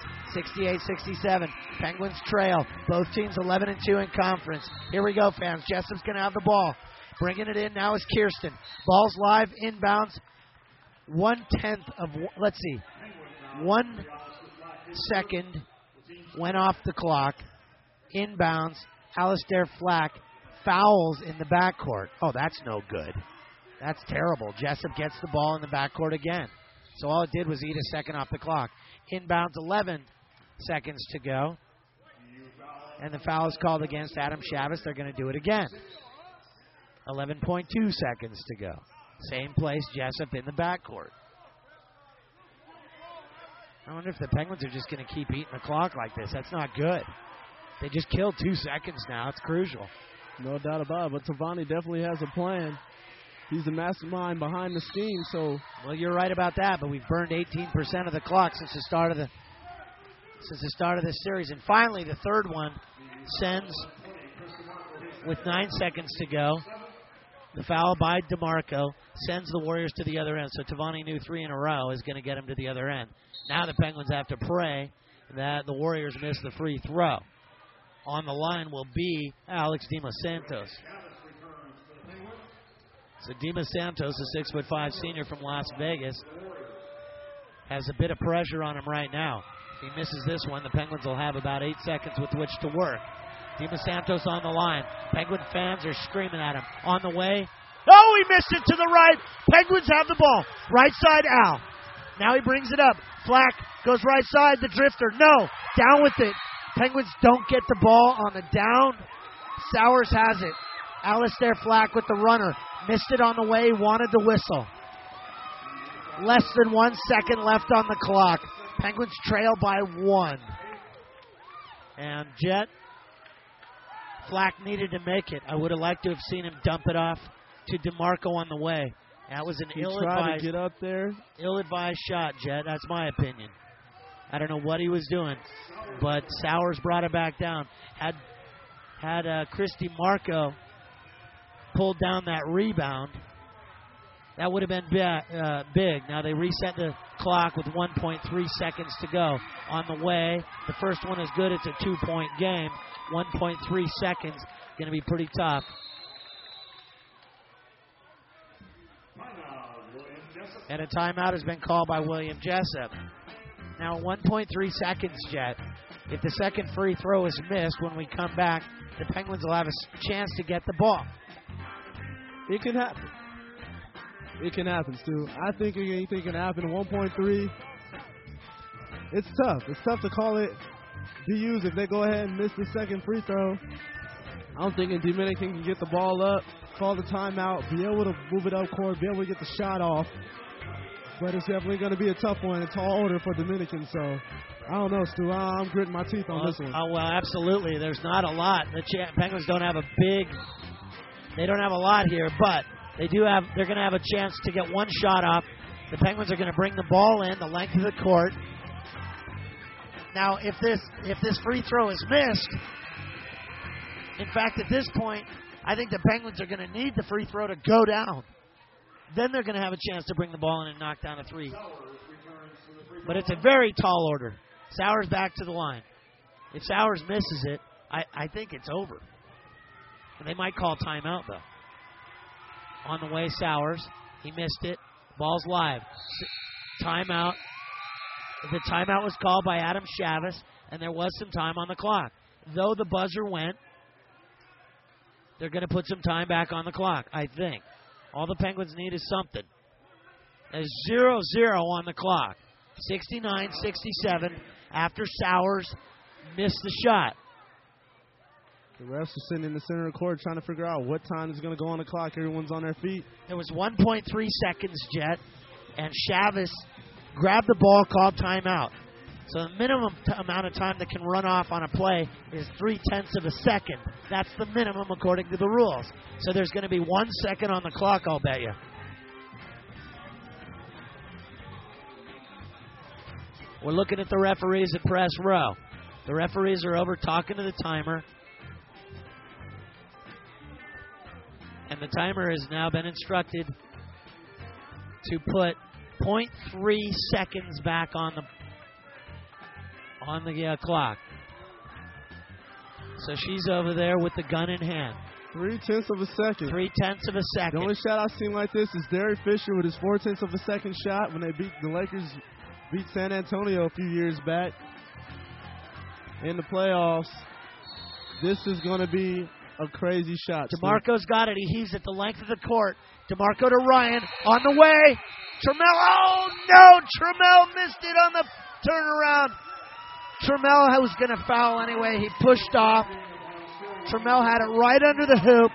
68-67. Penguins trail. Both teams 11-2 in conference. Here we go, fans. Jessup's going to have the ball. Bringing it in now is Kirsten. Ball's live, inbounds. 1/10 of, 1 second went off the clock. Inbounds. Alistair Flack fouls in the backcourt. Oh, that's no good. That's terrible. Jessup gets the ball in the backcourt again. So all it did was eat a second off the clock. Inbounds, 11 seconds to go. And the foul is called against Adam Chavez. They're going to do it again. 11.2 seconds to go. Same place, Jessup in the backcourt. I wonder if the Penguins are just going to keep eating the clock like this. That's not good. They just killed 2 seconds now. It's crucial. No doubt about it, but Tavani definitely has a plan. He's the mastermind behind the scheme, so... Well, you're right about that, but we've burned 18% of the clock since the start of this series. And finally, the third one sends, with 9 seconds to go, the foul by DeMarco sends the Warriors to the other end. So Tavani knew 3 in a row is going to get him to the other end. Now the Penguins have to pray that the Warriors miss the free throw. On the line will be Alex Dimas Santos. So Dimas Santos, a 6'5" senior from Las Vegas, has a bit of pressure on him right now. If he misses this one, the Penguins will have about 8 seconds with which to work. Dimas Santos on the line. Penguin fans are screaming at him. On the way. Oh, he missed it to the right. Penguins have the ball. Right side, Al. Now he brings it up. Flack goes right side. The drifter. No. Down with it. Penguins don't get the ball on the down. Sowers has it. Alistair Flack with the runner. Missed it on the way. Wanted the whistle. Less than 1 second left on the clock. Penguins trail by 1. And Jet, Flack needed to make it. I would have liked to have seen him dump it off to DeMarco on the way. That was an tried to get up there. Ill-advised shot, Jet. That's my opinion. I don't know what he was doing, but Sowers brought it back down. Had Chris DeMarco pulled down that rebound, that would have been big. Now they reset the clock with 1.3 seconds to go. On the way, the first one is good. It's a 2-point game. 1.3 seconds, going to be pretty tough. And a timeout has been called by William Jessup. Now 1.3 seconds, Jet. If the second free throw is missed when we come back, the Penguins will have a chance to get the ball. It can happen. It can happen, Stu. I think anything can happen. 1.3. It's tough. It's tough to call it DUs if they go ahead and miss the second free throw. I don't think Dominican can get the ball up, call the timeout, be able to move it up court, be able to get the shot off. But it's definitely going to be a tough one. It's all order for Dominican, so I don't know, Stu. I'm gritting my teeth on this one. Oh, well, absolutely. There's not a lot. The Penguins don't have they don't have a lot here, but they're going to have a chance to get one shot off. The Penguins are going to bring the ball in the length of the court. Now, if this free throw is missed, in fact, at this point, I think the Penguins are going to need the free throw to go down. Then they're going to have a chance to bring the ball in and knock down a three. But it's a very tall order. Sowers back to the line. If Sowers misses it, I think it's over. And they might call timeout, though. On the way, Sowers. He missed it. Ball's live. Timeout. The timeout was called by Adam Chavis, and there was some time on the clock. Though the buzzer went, they're going to put some time back on the clock, I think. All the Penguins need is something. There's 0-0 on the clock. 69-67 after Sowers missed the shot. The refs are sitting in the center of the court trying to figure out what time is going to go on the clock. Everyone's on their feet. There was 1.3 seconds, Jet, and Chavis grabbed the ball, called timeout. So the minimum amount of time that can run off on a play is 0.3 of a second. That's the minimum according to the rules. So there's going to be 1 second on the clock, I'll bet you. We're looking at the referees at press row. The referees are over talking to the timer. And the timer has now been instructed to put 0.3 seconds back on the clock. So she's over there with the gun in hand. 0.3 of a second. 0.3 of a second. The only shot I've seen like this is Derek Fisher with his 0.4 of a second shot when the Lakers beat San Antonio a few years back in the playoffs. This is going to be a crazy shot. DeMarco's got it. He heaves at the length of the court. DeMarco to Ryan on the way. Trammell. Oh no! Trammell missed it on the turnaround. Trammell was going to foul anyway. He pushed off. Trammell had it right under the hoop.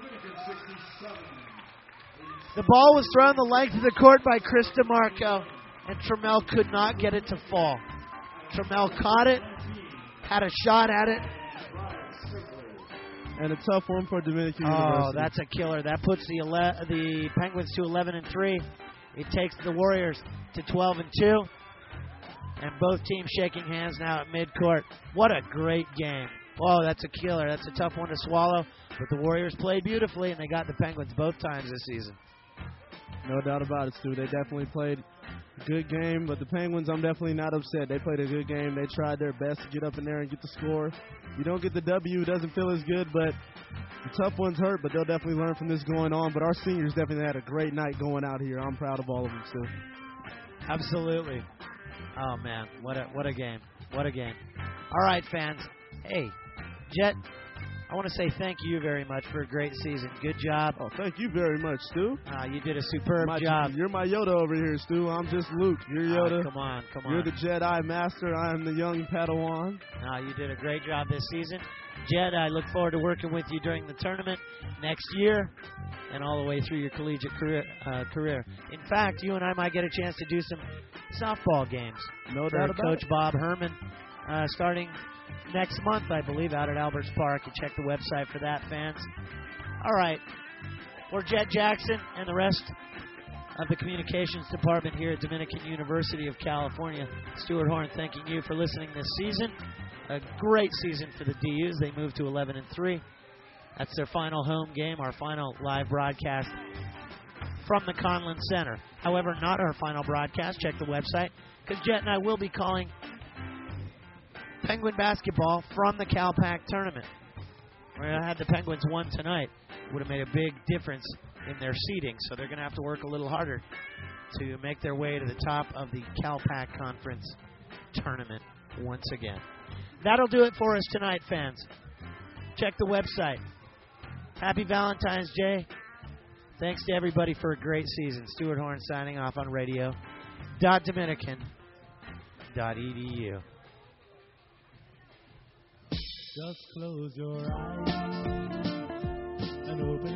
The ball was thrown the length of the court by Chris DeMarco, and Trammell could not get it to fall. Trammell caught it, had a shot at it. And a tough one for Dominican University. Oh, that's a killer. That puts the Penguins to 11-3. It takes the Warriors to 12-2. And both teams shaking hands now at midcourt. What a great game. Oh, that's a killer. That's a tough one to swallow. But the Warriors played beautifully, and they got the Penguins both times this season. No doubt about it, Stu. They definitely played a good game. But the Penguins, I'm definitely not upset. They played a good game. They tried their best to get up in there and get the score. You don't get the W, it doesn't feel as good. But the tough ones hurt, but they'll definitely learn from this going on. But our seniors definitely had a great night going out here. I'm proud of all of them, Stu. Absolutely. Oh, man, what a game. What a game. All right, fans. Hey, Jet, I want to say thank you very much for a great season. Good job. Oh, thank you very much, Stu. You did a superb job. You're my Yoda over here, Stu. I'm just Luke. You're Yoda. Come on. You're the Jedi Master. I am the young Padawan. You did a great job this season. Jet, I look forward to working with you during the tournament next year and all the way through your collegiate career. In fact, you and I might get a chance to do some softball games. No doubt about Coach Bob Herman starting next month, I believe, out at Alberts Park. You check the website for that, fans. All right. For Jet Jackson and the rest of the communications department here at Dominican University of California, Stuart Horn thanking you for listening this season. A great season for the DUs. They moved to 11-3. That's their final home game, our final live broadcast from the Conlin Center. However, not our final broadcast. Check the website, because Jet and I will be calling Penguin basketball from the CalPAC tournament. Where I had the Penguins won tonight, would have made a big difference in their seeding, so they're going to have to work a little harder to make their way to the top of the CalPAC Conference tournament once again. That'll do it for us tonight, fans. Check the website. Happy Valentine's Day. Thanks to everybody for a great season. Stuart Horn signing off on radio.dominican.edu. Just close your eyes and open